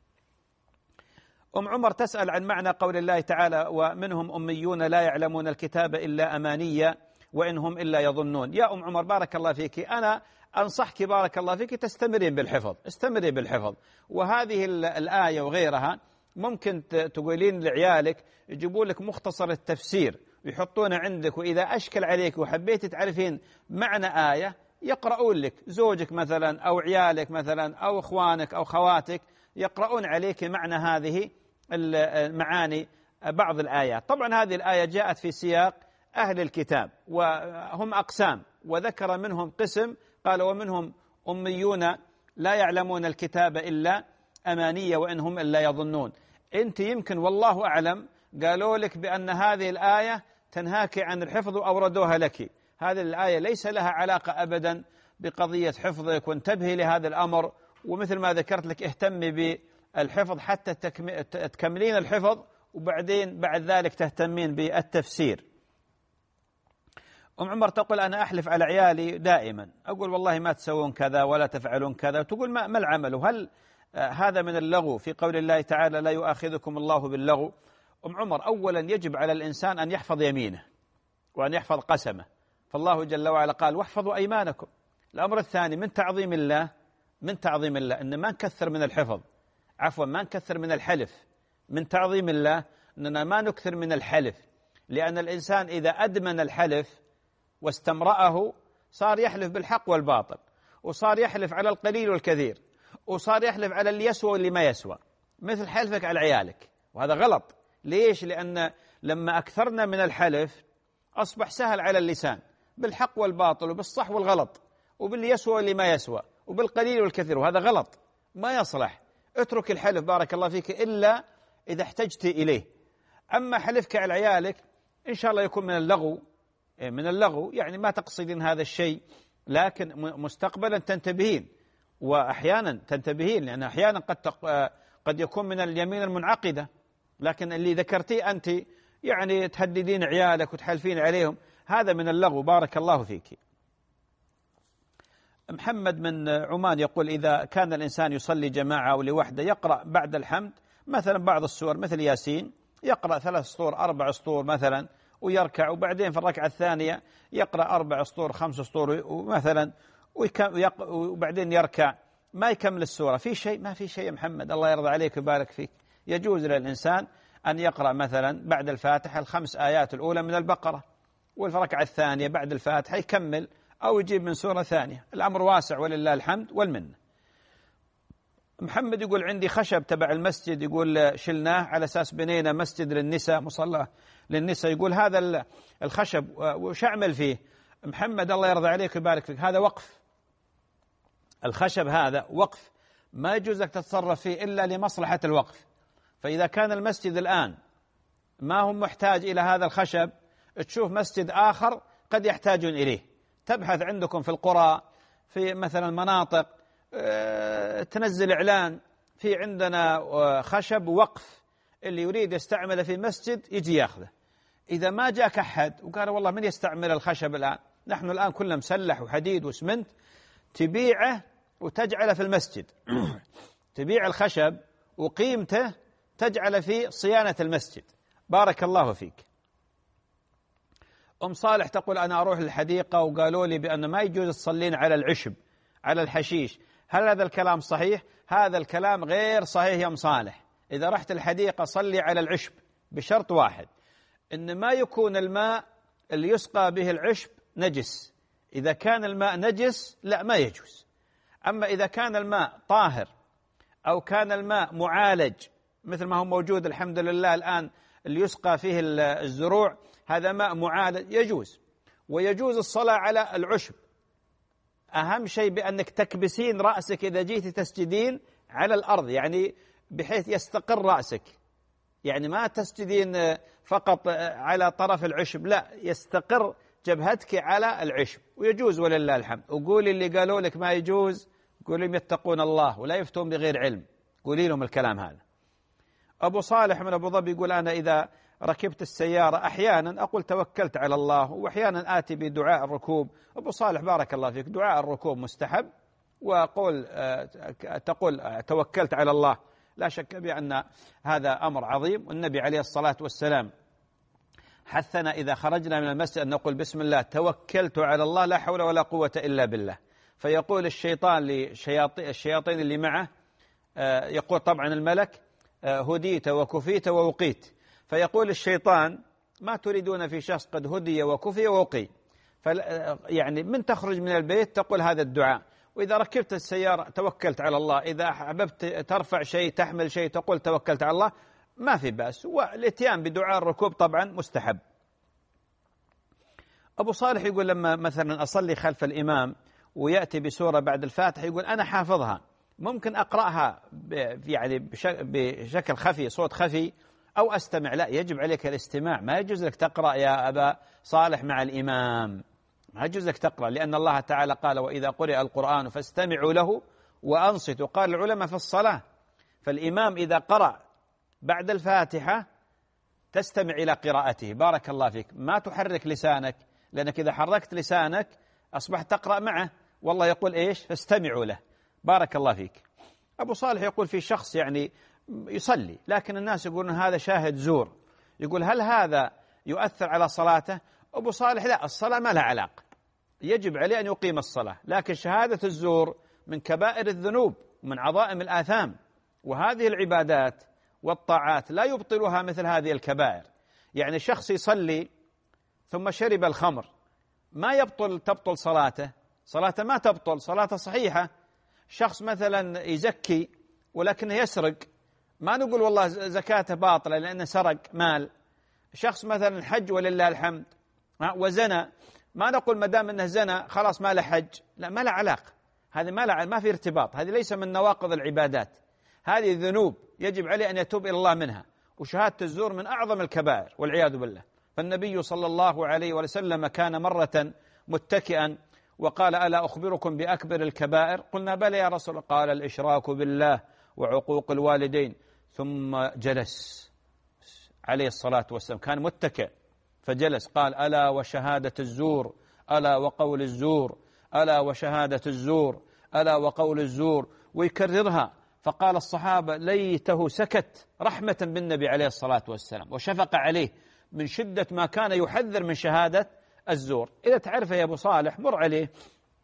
أم عمر تسأل عن معنى قول الله تعالى: ومنهم أميون لا يعلمون الكتاب إلا أمانيا وإن هم إلا يظنون. يا أم عمر بارك الله فيك، أنا أنصحك بارك الله فيك تستمرين بالحفظ، استمري بالحفظ. وهذه الآية وغيرها ممكن تقولين لعيالك يجيبوا لك مختصر التفسير ويحطونه عندك، وإذا أشكل عليك وحبيت تعرفين معنى آية يقرؤون لك، زوجك مثلا أو عيالك مثلا أو إخوانك أو خواتك يقرؤون عليك معنى هذه المعاني بعض الآيات. طبعا هذه الآية جاءت في سياق أهل الكتاب وهم أقسام، وذكر منهم قسم قال: ومنهم أميون لا يعلمون الكتاب إلا أمانية وإن هم إلا يظنون. أنت يمكن والله أعلم قالوا لك بأن هذه الآية تنهاك عن الحفظ وأوردوها لك. هذه الآية ليس لها علاقة أبدا بقضية حفظك، وانتبهي لهذا الأمر. ومثل ما ذكرت لك اهتمي بالحفظ حتى تكملين الحفظ، وبعدين بعد ذلك تهتمين بالتفسير. أم عمر تقول: أنا أحلف على عيالي دائما، أقول والله ما تسوون كذا ولا تفعلون كذا، تقول ما, ما العمل؟ هل هذا من اللغو في قول الله تعالى: لا يؤاخذكم الله باللغو؟ أم عمر أولا يجب على الإنسان أن يحفظ يمينه وأن يحفظ قسمه، فالله جل وعلا قال: واحفظوا أيمانكم. الأمر الثاني من تعظيم الله، من تعظيم الله أن ما نكثر من الحفظ، عفوا ما نكثر من الحلف. من تعظيم الله أننا ما نكثر من الحلف، لأن الإنسان إذا أدمن الحلف واستمرأه صار يحلف بالحق والباطل، وصار يحلف على القليل والكثير، وصار يحلف على اللي يسوى واللي ما يسوى، مثل حلفك على عيالك. وهذا غلط. ليش؟ لأن لما أكثرنا من الحلف أصبح سهل على اللسان بالحق والباطل وبالصح والغلط وباللي يسوى واللي ما يسوى وبالقليل والكثير، وهذا غلط ما يصلح. اترك الحلف بارك الله فيك إلا إذا احتجت إليه. أما حلفك على عيالك إن شاء الله يكون من اللغو، من اللغو يعني ما تقصدين هذا الشيء، لكن مستقبلا تنتبهين، وأحيانا تنتبهين، لأن أحيانا قد قد يكون من اليمين المنعقدة. لكن اللي ذكرتيه أنت يعني تهددين عيالك وتحلفين عليهم، هذا من اللغو بارك الله فيك. محمد من عمان يقول: إذا كان الإنسان يصلي جماعة أو لوحده يقرأ بعد الحمد مثلا بعض السور مثل ياسين، يقرأ ثلاث سطور أربع سطور مثلا ويركع، وبعدين في الركعة الثانية يقرأ أربع سطور خمس سطور مثلا وبعدين يركع، ما يكمل السورة. في شيء؟ ما في شيء يا محمد، الله يرضى عليك ويبارك فيك. يجوز للإنسان أن يقرأ مثلا بعد الفاتحة الخمس آيات الأولى من البقرة، والركعة الثانية بعد الفاتحة يكمل أو يجيب من سورة ثانية. الأمر واسع ولله الحمد والمنة. محمد يقول عندي خشب تبع المسجد، يقول شلناه على أساس بنينا مسجد للنساء، مصلى للنساء. يقول هذا الخشب وش أعمل فيه؟ محمد الله يرضى عليك ويبارك فيك، هذا وقف. الخشب هذا وقف، ما يجوز لك تتصرف فيه إلا لمصلحة الوقف. فإذا كان المسجد الآن ما هو محتاج إلى هذا الخشب، تشوف مسجد آخر قد يحتاجون إليه. تبحث عندكم في القرى، في مثلا المناطق، تنزل إعلان في عندنا خشب وقف، اللي يريد يستعمله في مسجد يجي ياخذه. إذا ما جاك أحد وقال والله من يستعمل الخشب الآن، نحن الآن كله مسلح وحديد وسمنت، تبيعه وتجعله في المسجد. تبيع الخشب وقيمته تجعل في صيانة المسجد. بارك الله فيك. أم صالح تقول أنا أروح للحديقة وقالوا لي بأن ما يجوز تصلين على العشب، على الحشيش. هل هذا الكلام صحيح؟ هذا الكلام غير صحيح يا أم صالح. إذا رحت الحديقة صلي على العشب بشرط واحد، إن ما يكون الماء اللي يسقى به العشب نجس. إذا كان الماء نجس لا، ما يجوز. أما إذا كان الماء طاهر أو كان الماء معالج مثل ما هو موجود الحمد لله الآن اللي يسقى فيه الزروع، هذا ماء معالج يجوز. ويجوز الصلاة على العشب. أهم شيء بأنك تكبسين رأسك إذا جيت تسجدين على الأرض، يعني بحيث يستقر رأسك، يعني ما تسجدين فقط على طرف العشب، لا، يستقر جبهتك على العشب. ويجوز ولله الحمد. وقولي اللي قالوا لك ما يجوز، قولي لهم يتقون الله ولا يفتون بغير علم، قولي لهم الكلام هذا. أبو صالح من أبو ظبي يقول أنا إذا ركبت السيارة أحيانا أقول توكلت على الله، وأحيانا آتي بدعاء الركوب. أبو صالح بارك الله فيك، دعاء الركوب مستحب، وقول تقول توكلت على الله، لا شك بأن هذا أمر عظيم. والنبي عليه الصلاة والسلام حثنا إذا خرجنا من المسجد أن نقول بسم الله توكلت على الله لا حول ولا قوة إلا بالله. فيقول الشيطان للشياطين اللي معه، يقول طبعا الملك هديت وكفيت ووقيت، فيقول الشيطان ما تريدون في شخص قد هدي وكفي ووقي. يعني من تخرج من البيت تقول هذا الدعاء. وإذا ركبت السيارة توكلت على الله، إذا أحببت ترفع شيء تحمل شيء تقول توكلت على الله، ما في بأس. والاتيان بدعاء الركوب طبعا مستحب. أبو صالح يقول لما مثلا أصلي خلف الإمام ويأتي بسورة بعد الفاتحة، يقول أنا حافظها، ممكن أقرأها يعني بشكل خفي، صوت خفي، أو أستمع. لا، يجب عليك الاستماع. ما يجوز لك تقرأ يا أبا صالح مع الإمام، ما يجوز لك تقرأ، لأن الله تعالى قال وإذا قرئ القرآن فاستمعوا له وأنصتوا. قال العلماء في الصلاة، فالإمام إذا قرأ بعد الفاتحة تستمع إلى قراءته. بارك الله فيك. ما تحرك لسانك، لأنك إذا حركت لسانك أصبحت تقرأ معه، والله يقول إيش؟ فاستمعوا له. بارك الله فيك. أبو صالح يقول في شخص يعني يصلي لكن الناس يقولون هذا شاهد زور، يقول هل هذا يؤثر على صلاته؟ أبو صالح لا، الصلاة ما لها علاقة، يجب عليه أن يقيم الصلاة، لكن شهادة الزور من كبائر الذنوب ومن عظائم الآثام، وهذه العبادات والطاعات لا يبطلها مثل هذه الكبائر. يعني شخص يصلي ثم شرب الخمر ما يبطل تبطل صلاته، صلاته ما تبطل، صلاته صحيحة. شخص مثلا يزكي ولكنه يسرق، ما نقول والله زكاته باطلة لأنه سرق مال. شخص مثلا حج ولله الحمد وزنى، ما نقول ما دام انه زنى خلاص ما له حج، لا، ما له علاقة، هذه ما له، ما في ارتباط، هذه ليس من نواقض العبادات، هذه ذنوب يجب عليه أن يتوب إلى الله منها. وشهادة الزور من أعظم الكبائر والعياذ بالله. فالنبي صلى الله عليه وسلم كان مرة متكئا وقال ألا أخبركم بأكبر الكبائر؟ قلنا بلى يا رسول الله. قال الإشراك بالله وعقوق الوالدين. ثم جلس عليه الصلاة والسلام، كان متكئ فجلس، قال ألا وشهادة الزور، ألا وقول الزور، ألا وشهادة الزور، ألا وقول الزور، ويكررها. فقال الصحابة ليته سكت رحمة بالنبي عليه الصلاة والسلام وشفق عليه من شدة ما كان يحذر من شهادة الزور. إذا تعرف يا أبو صالح مر عليه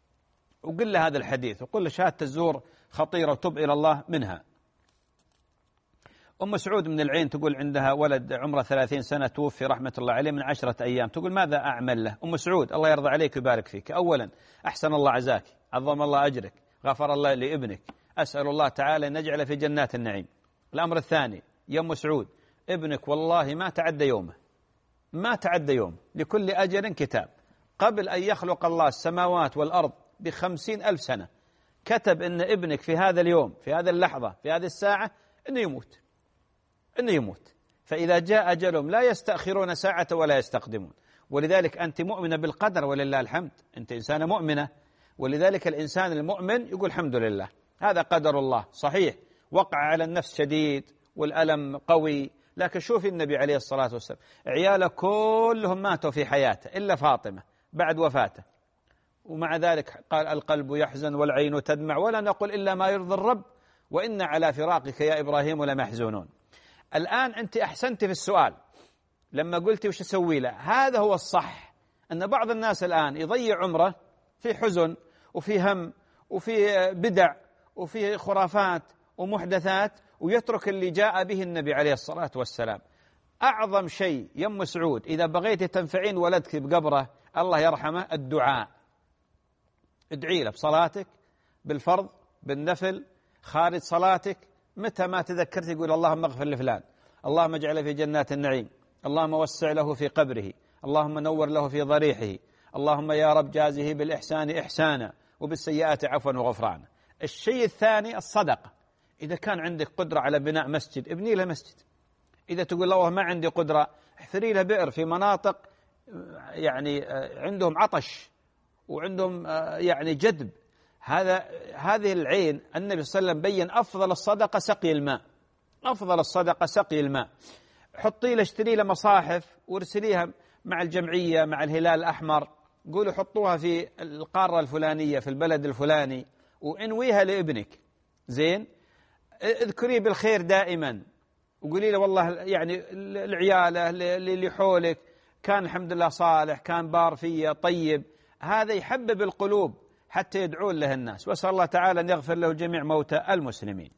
وقل له هذا الحديث وقل له شهادة الزور خطيرة وتب إلى الله منها. أم سعود من العين تقول عندها ولد عمره ثلاثين سنة توفي رحمة الله عليه من عشرة أيام، تقول ماذا أعمل له؟ أم سعود الله يرضى عليك ويبارك فيك، أولا أحسن الله عزاك، عظم الله أجرك، غفر الله لابنك، أسأل الله تعالى أن يجعل في جنات النعيم. الأمر الثاني يا أم سعود، ابنك والله ما تعدى يومه، ما تعدى يوم، لكل أجل كتاب. قبل أن يخلق الله السماوات والأرض بخمسين ألف سنة كتب أن ابنك في هذا اليوم، في هذه اللحظة، في هذه الساعة أنه يموت، أنه يموت. فإذا جاء أجلهم لا يستأخرون ساعة ولا يستقدمون. ولذلك أنت مؤمنة بالقدر ولله الحمد، أنت إنسانة مؤمنة، ولذلك الإنسان المؤمن يقول الحمد لله هذا قدر الله. صحيح وقع على النفس شديد والألم قوي، لكن شوفي النبي عليه الصلاة والسلام عياله كلهم ماتوا في حياته إلا فاطمة بعد وفاته، ومع ذلك قال القلب يحزن والعين تدمع ولا نقول إلا ما يرضي الرب وإن على فراقك يا إبراهيم لمحزونون. الآن أنت أحسنت في السؤال لما قلت وش أسوي له. هذا هو الصح، أن بعض الناس الآن يضيع عمره في حزن وفي هم وفي بدع وفي خرافات ومحدثات ويترك اللي جاء به النبي عليه الصلاة والسلام. أعظم شيء يا أم سعود إذا بغيت تنفعين ولدك بقبره الله يرحمه الدعاء. ادعي له بصلاتك، بالفرض، بالنفل، خارج صلاتك، متى ما تذكرت يقول اللهم اغفر لفلان، اللهم اجعله في جنات النعيم، اللهم وسع له في قبره، اللهم نور له في ضريحه، اللهم يا رب جازه بالإحسان إحسانا وبالسيئات عفوا وغفرانا. الشيء الثاني الصدقة. إذا كان عندك قدرة على بناء مسجد ابني له مسجد. إذا تقول الله ما عندي قدرة احفري له بئر في مناطق يعني عندهم عطش وعندهم يعني جدب. هذا هذه العين النبي صلى الله عليه وسلم بين أفضل الصدقة سقي الماء، أفضل الصدقة سقي الماء. حطي له اشتري له مصاحف وارسليها مع الجمعية مع الهلال الأحمر، قولوا حطوها في القارة الفلانية في البلد الفلاني وانويها لابنك. زين، اذكريه بالخير دائما وقولي له والله يعني العيالة اللي حولك كان الحمد لله صالح، كان بار فيه طيب. هذا يحبب القلوب حتى يدعون له الناس. وأسأل الله تعالى أن يغفر له جميع موتى المسلمين.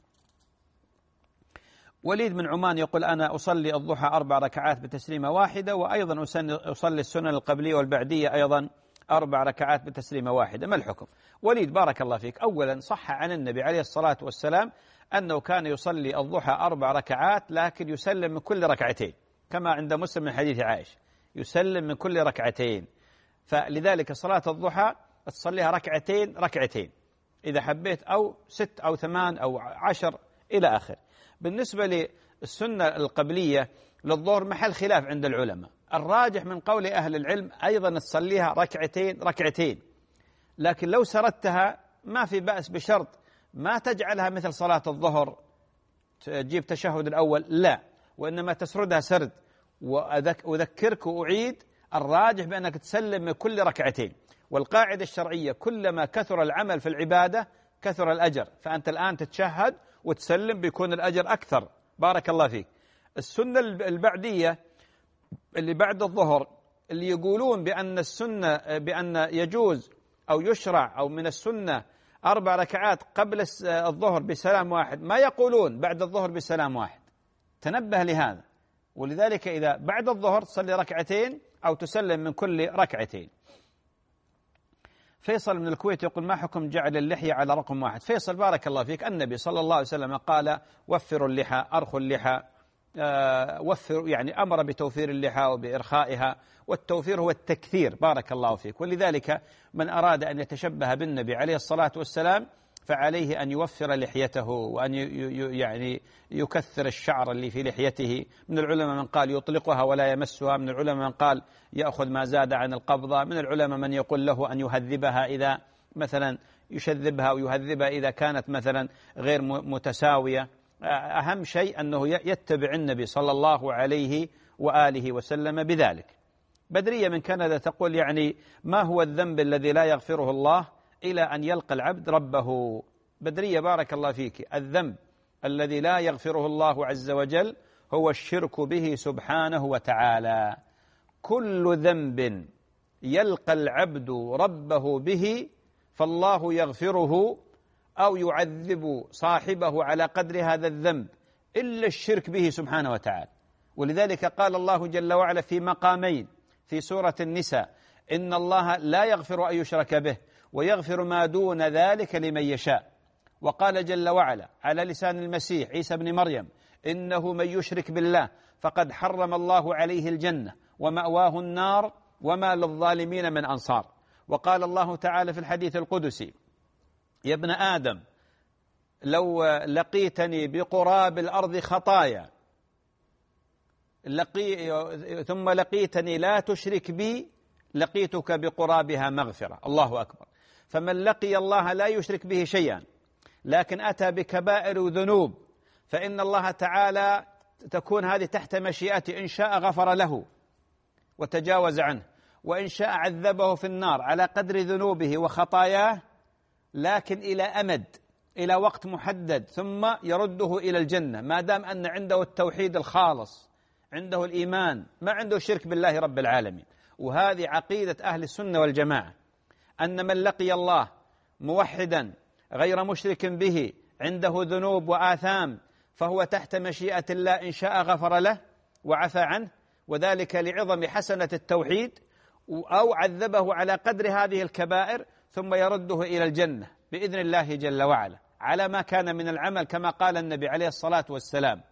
وليد من عمان يقول أنا أصلي الضحى أربع ركعات بتسليمة واحدة، وأيضا أصلي السنن القبلية والبعدية أيضا أربع ركعات بتسليمة واحدة، ما الحكم؟ وليد بارك الله فيك، أولا صح عن النبي عليه الصلاة والسلام أنه كان يصلي الضحى أربع ركعات لكن يسلم من كل ركعتين، كما عند مسلم من حديث عائشة يسلم من كل ركعتين. فلذلك صلاة الضحى تصليها ركعتين ركعتين إذا حبيت، أو ست أو ثمان أو عشر إلى آخر. بالنسبة للسنة القبلية للظهر محل خلاف عند العلماء. الراجح من قول أهل العلم أيضا تصليها ركعتين ركعتين، لكن لو سردتها ما في بأس، بشرط ما تجعلها مثل صلاة الظهر تجيب تشهد الأول، لا، وإنما تسردها سرد. وأذكرك وأعيد الراجح بأنك تسلم من كل ركعتين. والقاعدة الشرعية كلما كثر العمل في العبادة كثر الأجر، فأنت الآن تتشهد وتسلم بيكون الأجر أكثر. بارك الله فيك. السنة البعدية اللي بعد الظهر اللي يقولون بأن السنة بأن يجوز أو يشرع أو من السنة أربع ركعات قبل الظهر بسلام واحد، ما يقولون بعد الظهر بسلام واحد. تنبه لهذا. ولذلك إذا بعد الظهر تصلي ركعتين أو تسلم من كل ركعتين. فيصل من الكويت يقول ما حكم جعل اللحية على رقم واحد؟ فيصل بارك الله فيك، النبي صلى الله عليه وسلم قال وفروا اللحى، أرخوا اللحى، آه وفروا، يعني أمر بتوفير اللحى وبإرخائها، والتوفير هو التكثير. بارك الله فيك. ولذلك من أراد أن يتشبه بالنبي عليه الصلاة والسلام فعليه أن يوفر لحيته وأن يعني يكثر الشعر اللي في لحيته. من العلماء من قال يطلقها ولا يمسها، من العلماء من قال يأخذ ما زاد عن القبضة، من العلماء من يقول له أن يهذبها إذا مثلا يشذبها ويهذبها إذا كانت مثلا غير متساوية. أهم شيء أنه يتبع النبي صلى الله عليه وآله وسلم بذلك. بدرية من كندا تقول يعني ما هو الذنب الذي لا يغفره الله إلى أن يلقى العبد ربه؟ بدرية بارك الله فيك، الذنب الذي لا يغفره الله عز وجل هو الشرك به سبحانه وتعالى. كل ذنب يلقى العبد ربه به فالله يغفره أو يعذب صاحبه على قدر هذا الذنب إلا الشرك به سبحانه وتعالى. ولذلك قال الله جل وعلا في مقامين في سورة النساء: إن الله لا يغفر أن يشرك به ويغفر ما دون ذلك لمن يشاء. وقال جل وعلا على لسان المسيح عيسى بن مريم: إنه من يشرك بالله فقد حرم الله عليه الجنة ومأواه النار وما للظالمين من أنصار. وقال الله تعالى في الحديث القدسي: يا ابن آدم لو لقيتني بقراب الأرض خطايا لقي ثم لقيتني لا تشرك بي لقيتك بقرابها مغفرة. الله أكبر. فمن لقي الله لا يشرك به شيئا لكن أتى بكبائر ذنوب فإن الله تعالى تكون هذه تحت مشيئته، إن شاء غفر له وتجاوز عنه، وإن شاء عذبه في النار على قدر ذنوبه وخطاياه، لكن إلى أمد، إلى وقت محدد، ثم يرده إلى الجنة ما دام أن عنده التوحيد الخالص، عنده الإيمان، ما عنده شرك بالله رب العالمين. وهذه عقيدة أهل السنة والجماعة، أن من لقي الله موحدا غير مشرك به عنده ذنوب وآثام فهو تحت مشيئة الله، إن شاء غفر له وعفى عنه، وذلك لعظم حسنة التوحيد، أو عذبه على قدر هذه الكبائر ثم يرده إلى الجنة بإذن الله جل وعلا على ما كان من العمل، كما قال النبي عليه الصلاة والسلام.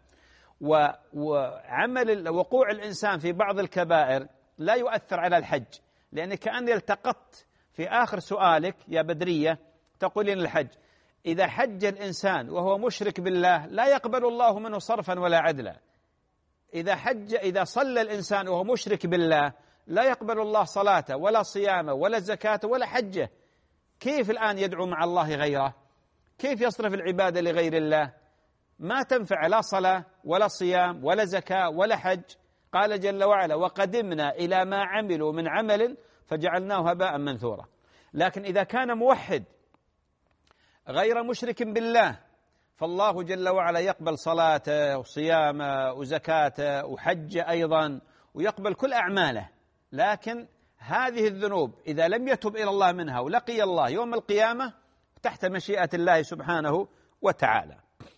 وعمل وقوع الإنسان في بعض الكبائر لا يؤثر على الحج، لأن كأني التقطت في آخر سؤالك يا بدرية تقولين الحج. إذا حج الإنسان وهو مشرك بالله لا يقبل الله منه صرفا ولا عدلا. إذا حج إذا صلى الإنسان وهو مشرك بالله لا يقبل الله صلاته ولا صيامه ولا زكاته ولا حجه. كيف الآن يدعو مع الله غيره؟ كيف يصرف العبادة لغير الله؟ ما تنفع لا صلاة ولا صيام ولا زكاة ولا حج. قال جل وعلا: وقدمنا إلى ما عملوا من عمل فجعلناه هباء منثورا. لكن إذا كان موحد غير مشرك بالله فالله جل وعلا يقبل صلاته وصيامه وزكاته وحجه أيضا، ويقبل كل أعماله. لكن هذه الذنوب إذا لم يتب إلى الله منها ولقي الله يوم القيامة تحت مشيئة الله سبحانه وتعالى.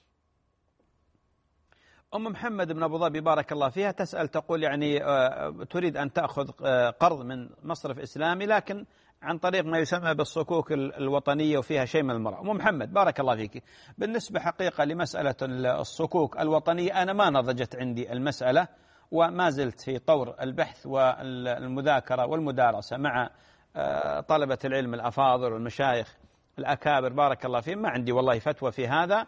أم محمد بن أبو ظبي بارك الله فيها تسأل تقول يعني تريد أن تأخذ قرض من مصرف إسلامي لكن عن طريق ما يسمى بالصكوك الوطنية وفيها شيء من المرأة. أم محمد بارك الله فيك، بالنسبة حقيقة لمسألة الصكوك الوطنية أنا ما نضجت عندي المسألة، وما زلت في طور البحث والمذاكرة والمدارسة مع طلبة العلم الأفاضل والمشايخ الأكابر بارك الله فيهم. ما عندي والله فتوى في هذا،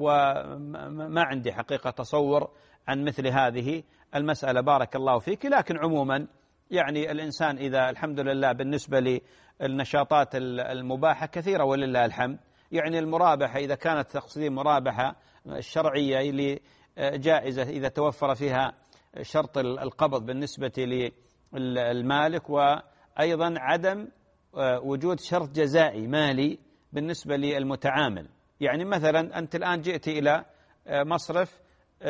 وما عندي حقيقة تصور عن مثل هذه المسألة بارك الله فيك. لكن عموما يعني الإنسان إذا الحمد لله بالنسبة للنشاطات المباحة كثيرة ولله الحمد، يعني المرابحة إذا كانت تقصدين مرابحة الشرعية اللي جائزة إذا توفر فيها شرط القبض بالنسبة للمالك، وأيضا عدم وجود شرط جزائي مالي بالنسبة للمتعامل. يعني مثلا أنت الآن جئت إلى مصرف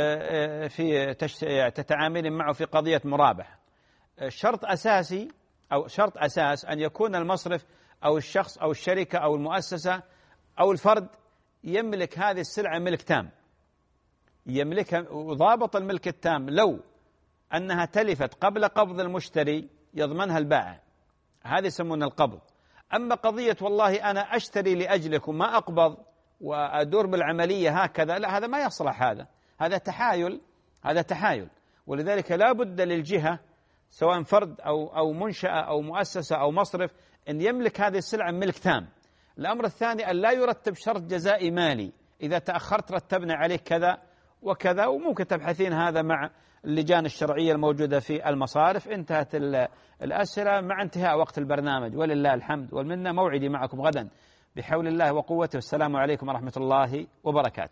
في تتعامل معه في قضية مرابحة، شرط أساسي أو شرط أساس أن يكون المصرف أو الشخص أو الشركة أو المؤسسة أو الفرد يملك هذه السلعة ملك تام، يملكها، وضابط الملك التام لو أنها تلفت قبل قبض المشتري يضمنها البائع، هذا يسمونه القبض. أما قضية والله أنا أشتري لأجلك وما أقبض وأدور بالعملية هكذا، لا، هذا ما يصلح، هذا هذا تحايل، هذا تحايل. ولذلك لا بد للجهة سواء فرد أو أو منشأة أو مؤسسة أو مصرف أن يملك هذه السلعة ملك تام. الأمر الثاني أن لا يرتب شرط جزائي مالي، إذا تأخرت رتبنا عليك كذا وكذا، وممكن تبحثين هذا مع اللجان الشرعية الموجودة في المصارف. انتهت الأسئلة مع انتهاء وقت البرنامج ولله الحمد والمنة. موعدي معكم غدا بحول الله وقوته. والسلام عليكم ورحمة الله وبركاته.